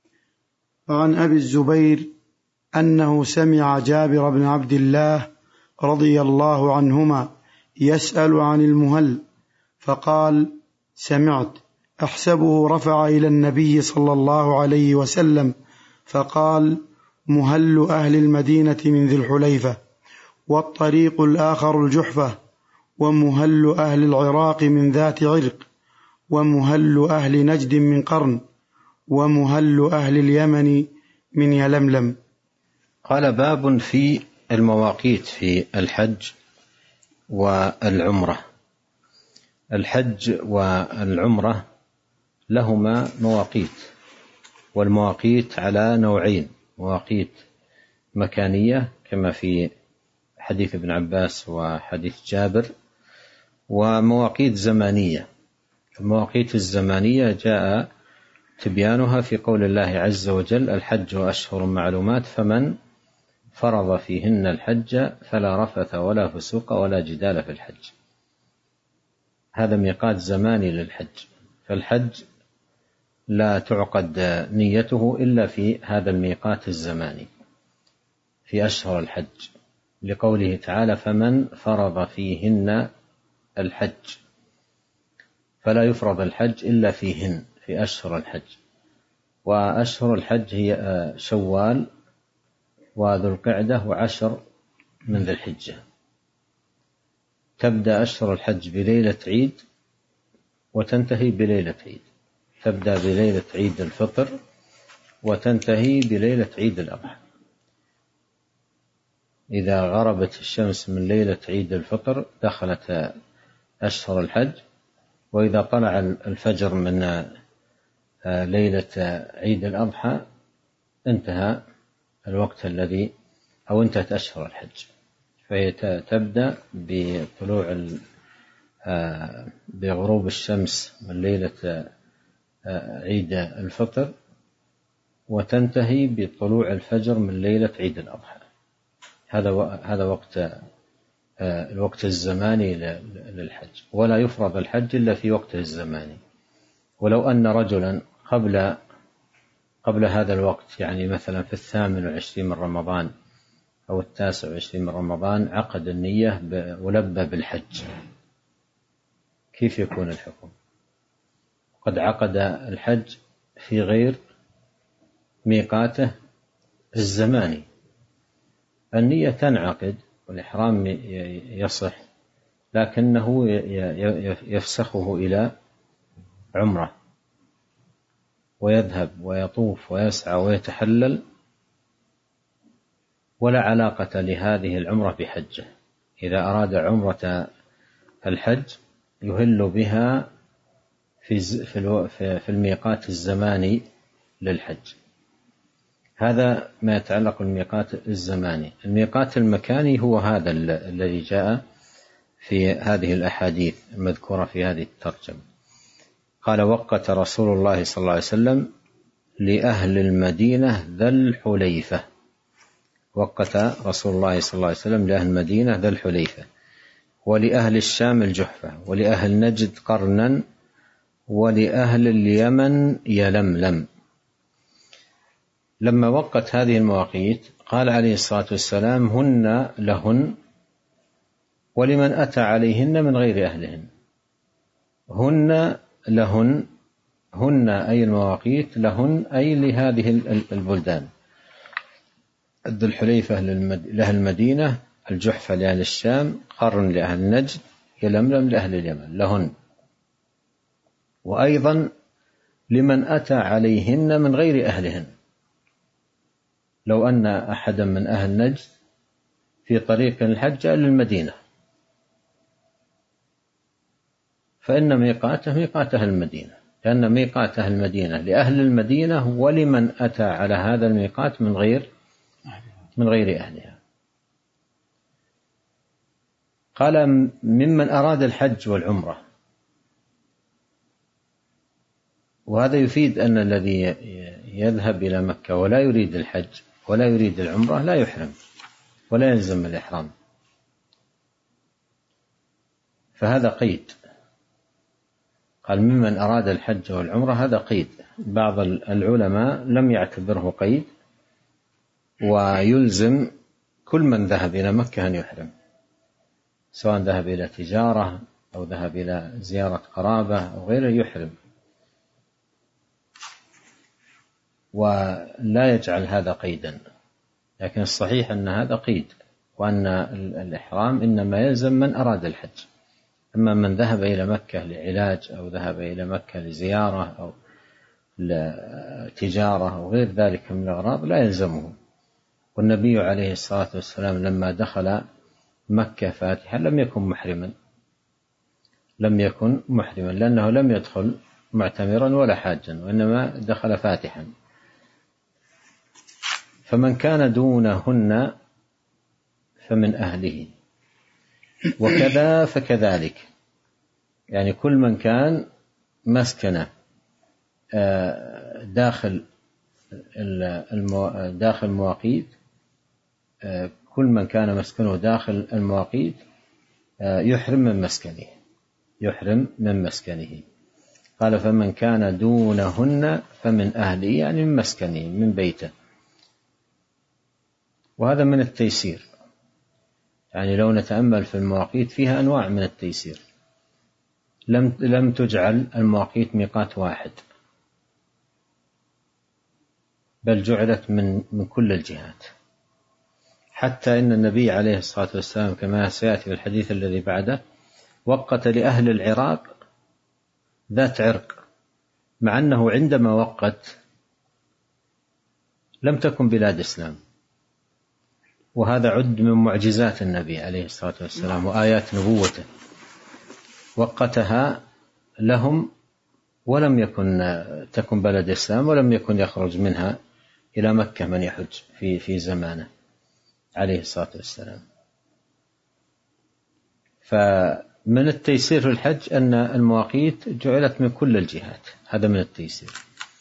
A: وعن أبي الزبير أنه سمع جابر بن عبد الله رضي الله عنهما يسأل عن المهل، فقال: سمعت، أحسبه رفع إلى النبي صلى الله عليه وسلم، فقال: مهل أهل المدينة من ذي الحليفة، والطريق الآخر الجحفة، ومهل أهل العراق من ذات عرق، ومهل أهل نجد من قرن، ومهل أهل اليمن من يلملم.
B: قال: باب في المواقيت في الحج والعمرة. الحج والعمرة لهما مواقيت، والمواقيت على نوعين: مواقيت مكانية كما في حديث ابن عباس وحديث جابر، ومواقيت زمانية. المواقيت الزمانية جاء تبيانها في قول الله عز وجل: الحج أشهر معلومات، فمن فرض فيهن الحج فلا رفث ولا فسوق ولا جدال في الحج. هذا ميقات زماني للحج، فالحج لا تعقد نيته إلا في هذا الميقات الزماني في أشهر الحج، لقوله تعالى: فمن فرض فيهن الحج، فلا يفرض الحج إلا فيهن، في أشهر الحج. وأشهر الحج هي شوال وذو القعدة وعشر من ذي الحجة. تبدأ أشهر الحج بليلة عيد وتنتهي بليلة عيد، تبدأ بليلة عيد الفطر وتنتهي بليلة عيد الأضحى. إذا غربت الشمس من ليلة عيد الفطر دخلت أشهر الحج، وإذا طلع الفجر من ليلة عيد الأضحى انتهى الوقت الذي أو انتهت أشهر الحج. فهي تبدأ بطلوع بغروب الشمس من ليلة عيد الفطر وتنتهي بطلوع الفجر من ليلة عيد الأضحى. هذا هذا وقت الوقت الزماني للحج، ولا يفرض الحج إلا في وقته الزماني. ولو أن رجلا قبل قبل هذا الوقت، يعني مثلا في الثامن والعشرين من رمضان أو التاسع والعشرين من رمضان، عقد النية ولبى بالحج، كيف يكون الحكم؟ قد عقد الحج في غير ميقاته الزماني. النية تنعقد والإحرام يصح، لكنه يفسخه إلى عمرة ويذهب ويطوف ويسعى ويتحلل، ولا علاقة لهذه العمرة بحجه. إذا أراد عمرة الحج يهل بها في في الميقات الزماني للحج. هذا ما يتعلق بالميقات الزماني. الميقات المكاني هو هذا الذي جاء في هذه الأحاديث المذكورة في هذه الترجمة. قال: وقت رسول الله صلى الله عليه وسلم لأهل المدينة ذا الحليفة. وقت رسول الله صلى الله عليه وسلم لأهل المدينة ذا الحليفة، ولأهل الشام الجحفة، ولأهل نجد قرنا، ولأهل اليمن يلملم. لما وقت هذه المواقيت قال عليه الصلاة والسلام: هن لهن ولمن أتى عليهن من غير أهلهن. هن لهن، هن أي المواقيت، لهن أي لهذه البلدان. ذو الحليفة لأهل المدينة، الجحفة لأهل الشام، قرن لأهل نجد، يلملم لأهل اليمن، لهن. وأيضا لمن أتى عليهن من غير أهلهن. لو أن أحدا من أهل نجد في طريق الحج إلى المدينة فإن ميقاته ميقات أهل المدينة، لأن ميقات أهل المدينة لأهل المدينة ولمن أتى على هذا الميقات من غير من غير أهلها. قال: ممن أراد الحج والعمرة. وهذا يفيد أن الذي يذهب إلى مكة ولا يريد الحج ولا يريد العمرة لا يحرم ولا يلزم الإحرام، فهذا قيد. قال: ممن أراد الحج والعمرة، هذا قيد. بعض العلماء لم يعتبره قيد، ويلزم كل من ذهب إلى مكة أن يحرم، سواء ذهب إلى تجارة أو ذهب إلى زيارة قرابة أو غيره يحرم، ولا يجعل هذا قيدا. لكن الصحيح أن هذا قيد، وأن الإحرام إنما يلزم من أراد الحج. أما من ذهب إلى مكة لعلاج أو ذهب إلى مكة لزيارة أو لتجارة أو غير ذلك من الأغراض لا يلزمه. والنبي عليه الصلاة والسلام لما دخل مكة فاتحا لم يكن محرما لم يكن محرما لأنه لم يدخل معتمرا ولا حاجا، وإنما دخل فاتحا. فمن كان دونهن فمن أهله، وكذا فكذلك، يعني كل من كان مسكنه داخل داخل المواقيت، كل من كان مسكنه داخل المواقيت يحرم من مسكنه يحرم من مسكنه. قال: فمن كان دونهن فمن أهله، يعني من مسكنه من بيته. وهذا من التيسير، يعني لو نتأمل في المواقيت فيها أنواع من التيسير. لم لم تجعل المواقيت ميقات واحد، بل جعلت من من كل الجهات، حتى إن النبي عليه الصلاة والسلام كما سيأتي في الحديث الذي بعده وقت لأهل العراق ذات عرق، مع أنه عندما وقت لم تكن بلاد إسلام، وهذا عد من معجزات النبي عليه الصلاة والسلام وآيات نبوته، وقتها لهم ولم يكن تكن بلد إسلام، ولم يكن يخرج منها إلى مكة من يحج في في زمانه عليه الصلاة والسلام. فمن التيسير في الحج أن المواقيت جعلت من كل الجهات، هذا من التيسير.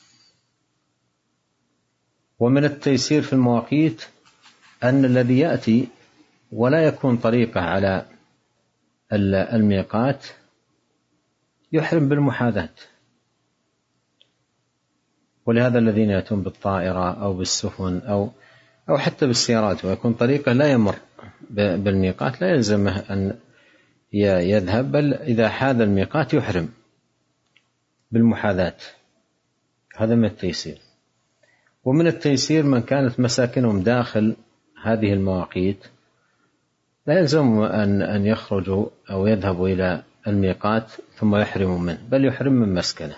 B: ومن التيسير في المواقيت أن الذي يأتي ولا يكون طريقه على الميقات يحرم بالمحاذاة، ولهذا الذين يأتون بالطائرة أو بالسفن أو أو حتى بالسيارات ويكون طريقه لا يمر بالميقات لا يلزمه أن يذهب، بل إذا حاذ الميقات يحرم بالمحاذاة، هذا من التيسير. ومن التيسير من كانت مساكنهم داخل هذه المواقيت لا يلزم أن أن يخرجوا أو يذهبوا إلى الميقات ثم يحرموا منه، بل يحرم من مسكنه.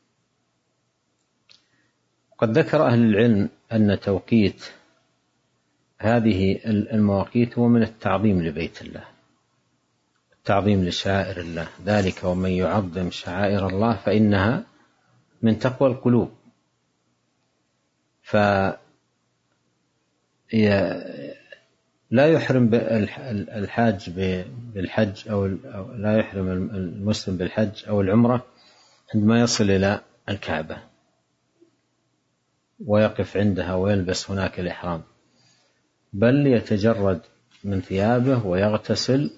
B: قد ذكر أهل العلم أن توقيت هذه المواقيت هو من التعظيم لبيت الله، التعظيم لشعائر الله، ذلك ومن يعظم شعائر الله فإنها من تقوى القلوب. فلا يحرم الحاج بالحج أو لا يحرم المسلم بالحج أو العمرة عندما يصل إلى الكعبة ويقف عندها ويلبس هناك الإحرام، بل يتجرد من ثيابه ويغتسل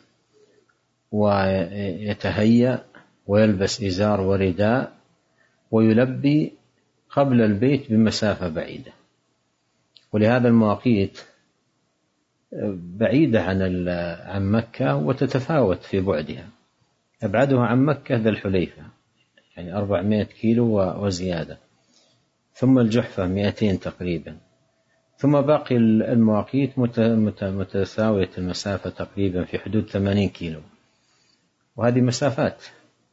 B: ويتهيأ ويلبس إزار ورداء ويلبي قبل البيت بمسافة بعيدة. ولهذا المواقيت بعيدة عن عن مكة وتتفاوت في بعدها، أبعدها عن مكة ذا الحليفة يعني أربعمائة كيلو وزيادة، ثم الجحفة مئتين تقريبا، ثم باقي المواقيت متساوية المسافة تقريبا في حدود ثمانين كيلو. وهذه مسافات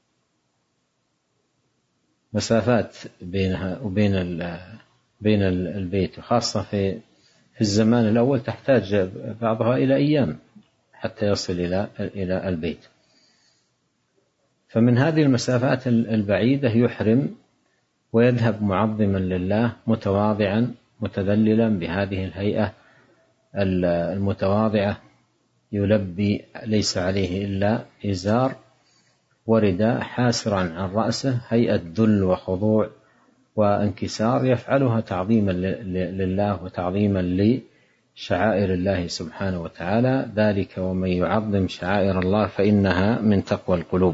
B: مسافات بينها وبين بين البيت، وخاصة في في الزمان الأول تحتاج بعضها إلى أيام حتى يصل إلى إلى البيت. فمن هذه المسافات البعيدة يحرم ويذهب معظما لله متواضعا متذللا بهذه الهيئة المتواضعة، يلبي ليس عليه إلا إزار ورداء حاسرا عن رأسه، هيئة ذل وخضوع وانكسار يفعلها تعظيما لله وتعظيما لشعائر الله سبحانه وتعالى، ذلك ومن يعظم شعائر الله فإنها من تقوى القلوب.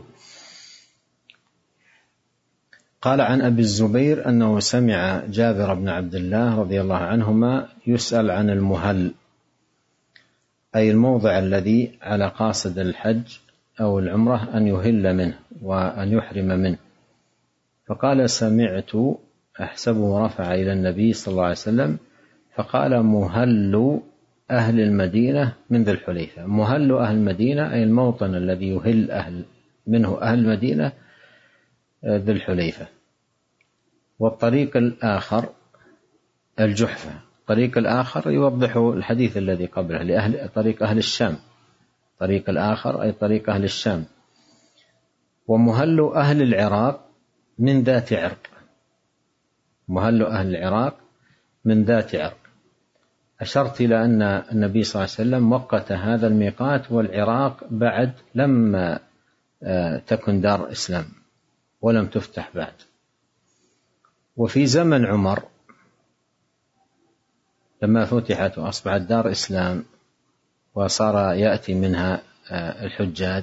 B: قال عن أبي الزبير أنه سمع جابر بن عبد الله رضي الله عنهما يسأل عن المهل، أي الموضع الذي على قاصد الحج أو العمرة أن يهل منه وأن يحرم منه، فقال سمعت أحسبه رفع إلى النبي صلى الله عليه وسلم فقال مهل أهل المدينة من ذي الحليفة. مهل أهل المدينة أي الموطن الذي يهل أهل منه أهل المدينة ذي الحليفة. والطريق الآخر الجحفة، الطريق الآخر يوضح الحديث الذي قبله لأهل طريق أهل الشام، طريق الآخر أي طريق أهل الشام. ومهل أهل العراق من ذات عرق، مهل أهل العراق من ذات عرق. أشرت إلى أن النبي صلى الله عليه وسلم وقت هذا الميقات والعراق بعد لما تكن دار إسلام ولم تفتح بعد. وفي زمن عمر لما فتحت وأصبحت دار إسلام وصار يأتي منها الحجاج،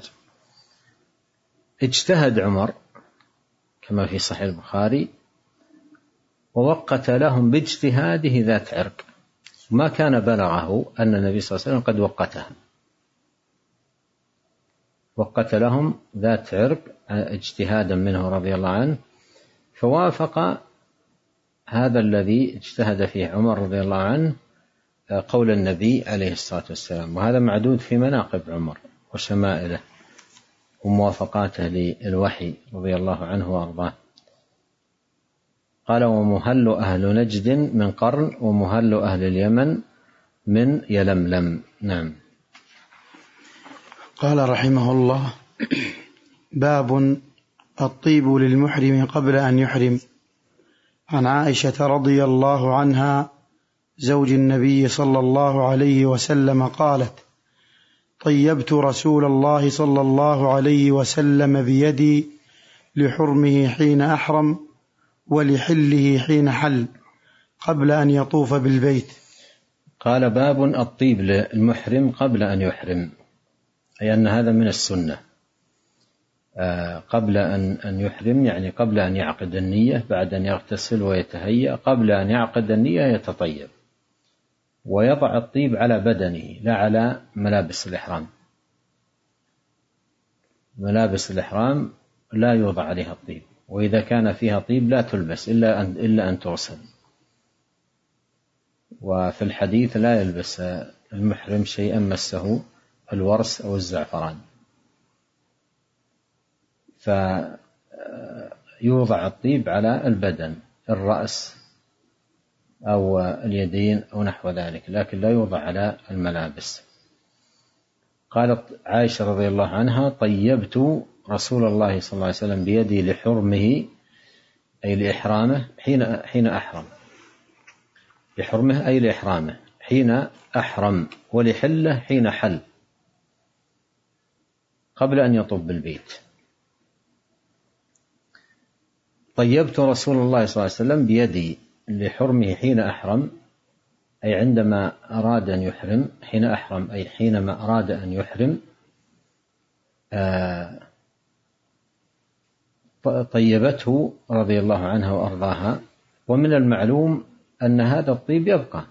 B: اجتهد عمر كما في صحيح البخاري ووقت لهم باجتهاده ذات عرق، ما كان بلغه أن النبي صلى الله عليه وسلم قد وقتها، وقت لهم ذات عرق اجتهادا منه رضي الله عنه، فوافق هذا الذي اجتهد فيه عمر رضي الله عنه قول النبي عليه الصلاة والسلام. وهذا معدود في مناقب عمر وشمائله وموافقاته للوحي رضي الله عنه وأرضاه. قال ومهل أهل نجد من قرن ومهل أهل اليمن من يلملم. نعم.
A: قال رحمه الله: باب الطيب للمحرم قبل أن يحرم. عن عائشة رضي الله عنها زوج النبي صلى الله عليه وسلم قالت: طيبت رسول الله صلى الله عليه وسلم بيدي لحرمه حين أحرم ولحله حين حل قبل أن يطوف بالبيت.
B: قال: باب الطيب للمحرم قبل أن يحرم، أي أن هذا من السنة. قبل أن يحرم يعني قبل أن يعقد النية، بعد أن يغتسل ويتهيأ، قبل أن يعقد النية يتطيب ويضع الطيب على بدنه لا على ملابس الإحرام. ملابس الإحرام لا يوضع عليها الطيب، وإذا كان فيها طيب لا تلبس إلا أن, إلا أن تغسل. وفي الحديث: لا يلبس المحرم شيئا مسه الورس أو الزعفران. فيوضع الطيب على البدن، الرأس أو اليدين أو نحو ذلك، لكن لا يوضع على الملابس. قالت عائشة رضي الله عنها: طيبت رسول الله صلى الله عليه وسلم بيدي لحرمه، أي لإحرامه، حين حين أحرم. لحرمه أي لإحرامه حين أحرم، ولحله حين حل قبل أن يطوف بالبيت. طيبت رسول الله صلى الله عليه وسلم بيدي لحرمه حين أحرم، أي عندما أراد أن يحرم. حين أحرم أي حينما أراد أن يحرم. طيبته رضي الله عنها وأرضاها. ومن المعلوم أن هذا الطيب يبقى،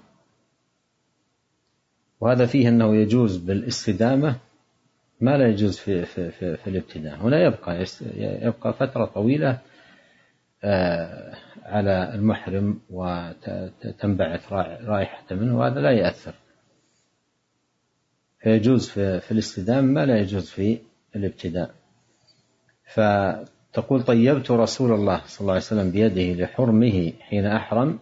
B: وهذا فيه أنه يجوز بالاستدامة ما لا يجوز في, في, في, في الابتداء. هنا يبقى يبقى فترة طويلة على المحرم وتنبعث رائحة منه، وهذا لا يأثر. فيجوز في, في الاستدامة ما لا يجوز في الابتداء. فتقول: طيبت رسول الله صلى الله عليه وسلم بيده لحرمه حين أحرم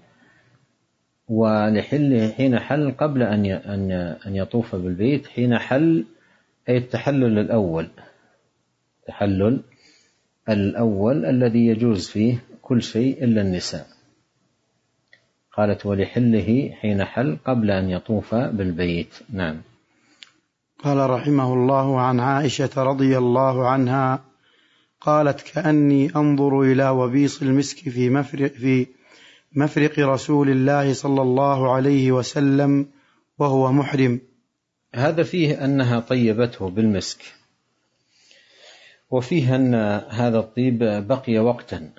B: ولحله حين حل قبل أن أن يطوف بالبيت. حين حل أي التحلل الأول، التحلل الأول الذي يجوز فيه كل شيء إلا النساء. قالت: ولحله حين حل قبل أن يطوف بالبيت. نعم.
A: قال رحمه الله: عن عائشة رضي الله عنها قالت: كأني أنظر إلى وبيص المسك في مفرق, في مفرق رسول الله صلى الله عليه وسلم وهو محرم.
B: هذا فيه أنها طيبته بالمسك، وفيه أن هذا الطيب بقي وقتا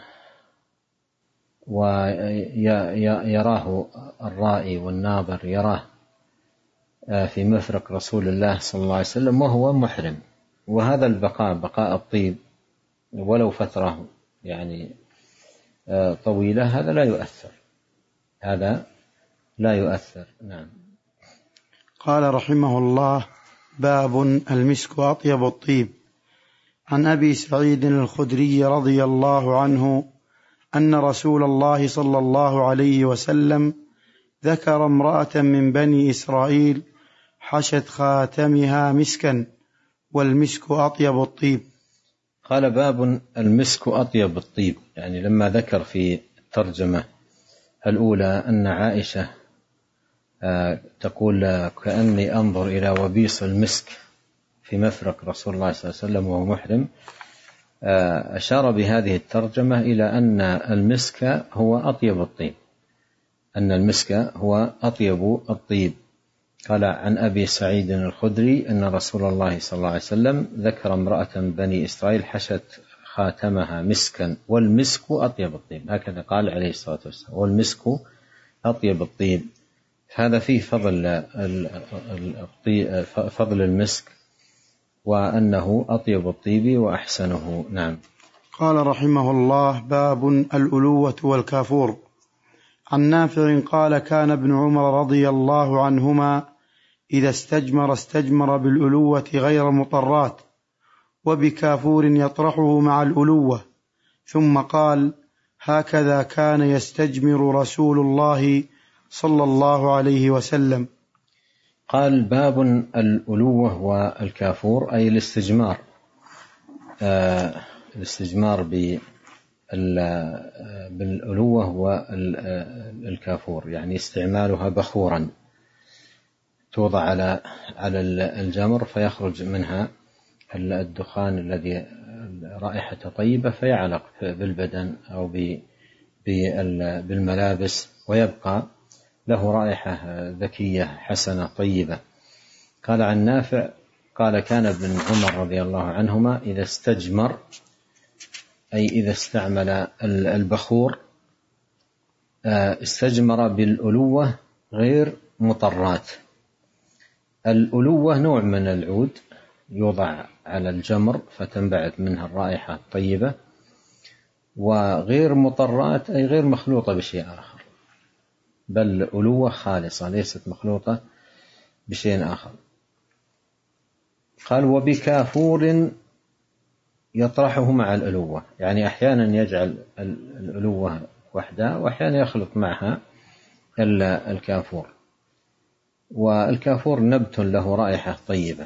B: ويراه الرائي والناظر، يراه في مفرق رسول الله صلى الله عليه وسلم وهو محرم. وهذا البقاء، بقاء الطيب ولو فترة يعني طويلة، هذا لا يؤثر، هذا لا يؤثر. نعم.
A: قال رحمه الله: باب المسك أطيب الطيب. عن أبي سعيد الخدري رضي الله عنه أن رسول الله صلى الله عليه وسلم ذكر امرأة من بني إسرائيل حشت خاتمها مسكا والمسك أطيب الطيب.
B: قال: باب المسك أطيب الطيب، يعني لما ذكر في الترجمة الأولى أن عائشة تقول: كأني أنظر إلى وبيص المسك في مفرق رسول الله صلى الله عليه وسلم وهو محرم، أشار بهذه الترجمة إلى أن المسك هو أطيب الطيب، أن المسك هو أطيب الطيب. قال: عن أبي سعيد الخدري أن رسول الله صلى الله عليه وسلم ذكر امرأة بني إسرائيل حشت خاتمها مسكا والمسك أطيب الطيب، هكذا قال عليه الصلاة والسلام، والمسك أطيب الطيب. هذا فيه فضل فضل المسك وأنه أطيب الطيب وأحسنه. نعم.
A: قال رحمه الله: باب الألوة والكافور. عن نافع قال: كان ابن عمر رضي الله عنهما إذا استجمر استجمر بالألوة غير مطرات، وبكافور يطرحه مع الألوة، ثم قال: هكذا كان يستجمر رسول الله صلى الله عليه وسلم.
B: قال باب الألوة والكافور، أي الاستجمار، آه الاستجمار بالألوة والكافور، يعني استعمالها بخورا توضع على على الجمر فيخرج منها الدخان الذي رائحته طيبة فيعلق بالبدن أو بالملابس ويبقى له رائحة ذكية حسنة طيبة. قال عن نافع قال كان ابن عمر رضي الله عنهما إذا استجمر، أي إذا استعمل البخور، استجمر بالألوة غير مطرات. الألوة نوع من العود يوضع على الجمر فتنبعث منها الرائحة الطيبة، وغير مطرات أي غير مخلوطة بشيء آخر، بل ألوة خالصة ليست مخلوطة بشيء آخر. قال وبكافور يطرحه مع الألوة، يعني أحيانا يجعل الألوة وحدها وأحيانا يخلط معها الكافور. والكافور نبت له رائحة طيبة.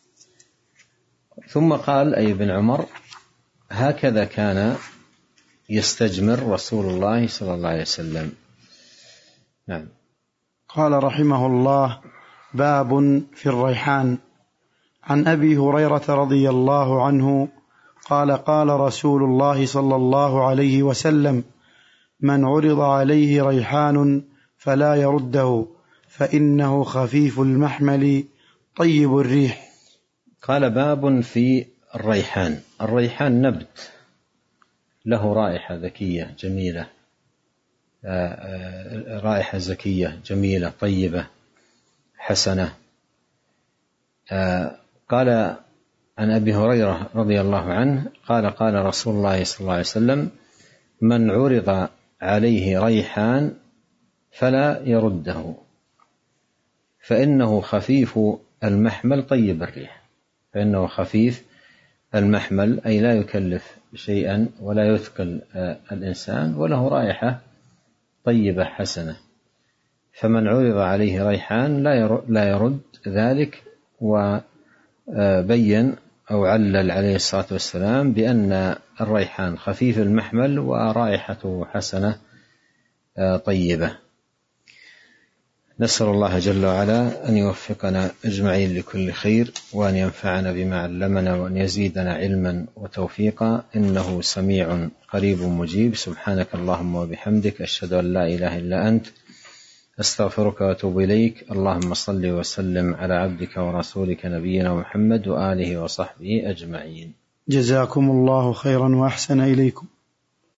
B: ثم قال أي ابن عمر هكذا كان يستجمر رسول الله صلى الله عليه وسلم. نعم.
A: قال رحمه الله باب في الريحان. عن أبي هريرة رضي الله عنه قال قال رسول الله صلى الله عليه وسلم من عرض عليه ريحان فلا يرده فإنه خفيف المحمل طيب الريح.
B: قال باب في الريحان. الريحان نبت له رائحة ذكية جميلة، رائحة زكية جميلة طيبة حسنة. قال عن أبي هريرة رضي الله عنه قال قال رسول الله صلى الله عليه وسلم من عرض عليه ريحان فلا يرده فإنه خفيف المحمل طيب الريح. فإنه خفيف المحمل أي لا يكلف شيئا ولا يثقل الإنسان وله رائحة طيبة حسنة. فمن عرض عليه ريحان لا يرد ذلك. وبين أو علل عليه الصلاة والسلام بأن الريحان خفيف المحمل ورائحته حسنة طيبة. نسأل الله جل وعلا أن يوفقنا أجمعين لكل خير، وأن ينفعنا بما علمنا، وأن يزيدنا علما وتوفيقا، إنه سميع قريب مجيب. سبحانك اللهم وبحمدك، أشهد أن لا إله إلا أنت، أستغفرك وأتوب إليك. اللهم صل وسلم على عبدك ورسولك نبينا محمد وآله وصحبه أجمعين.
A: جزاكم الله خيرا وأحسن إليكم.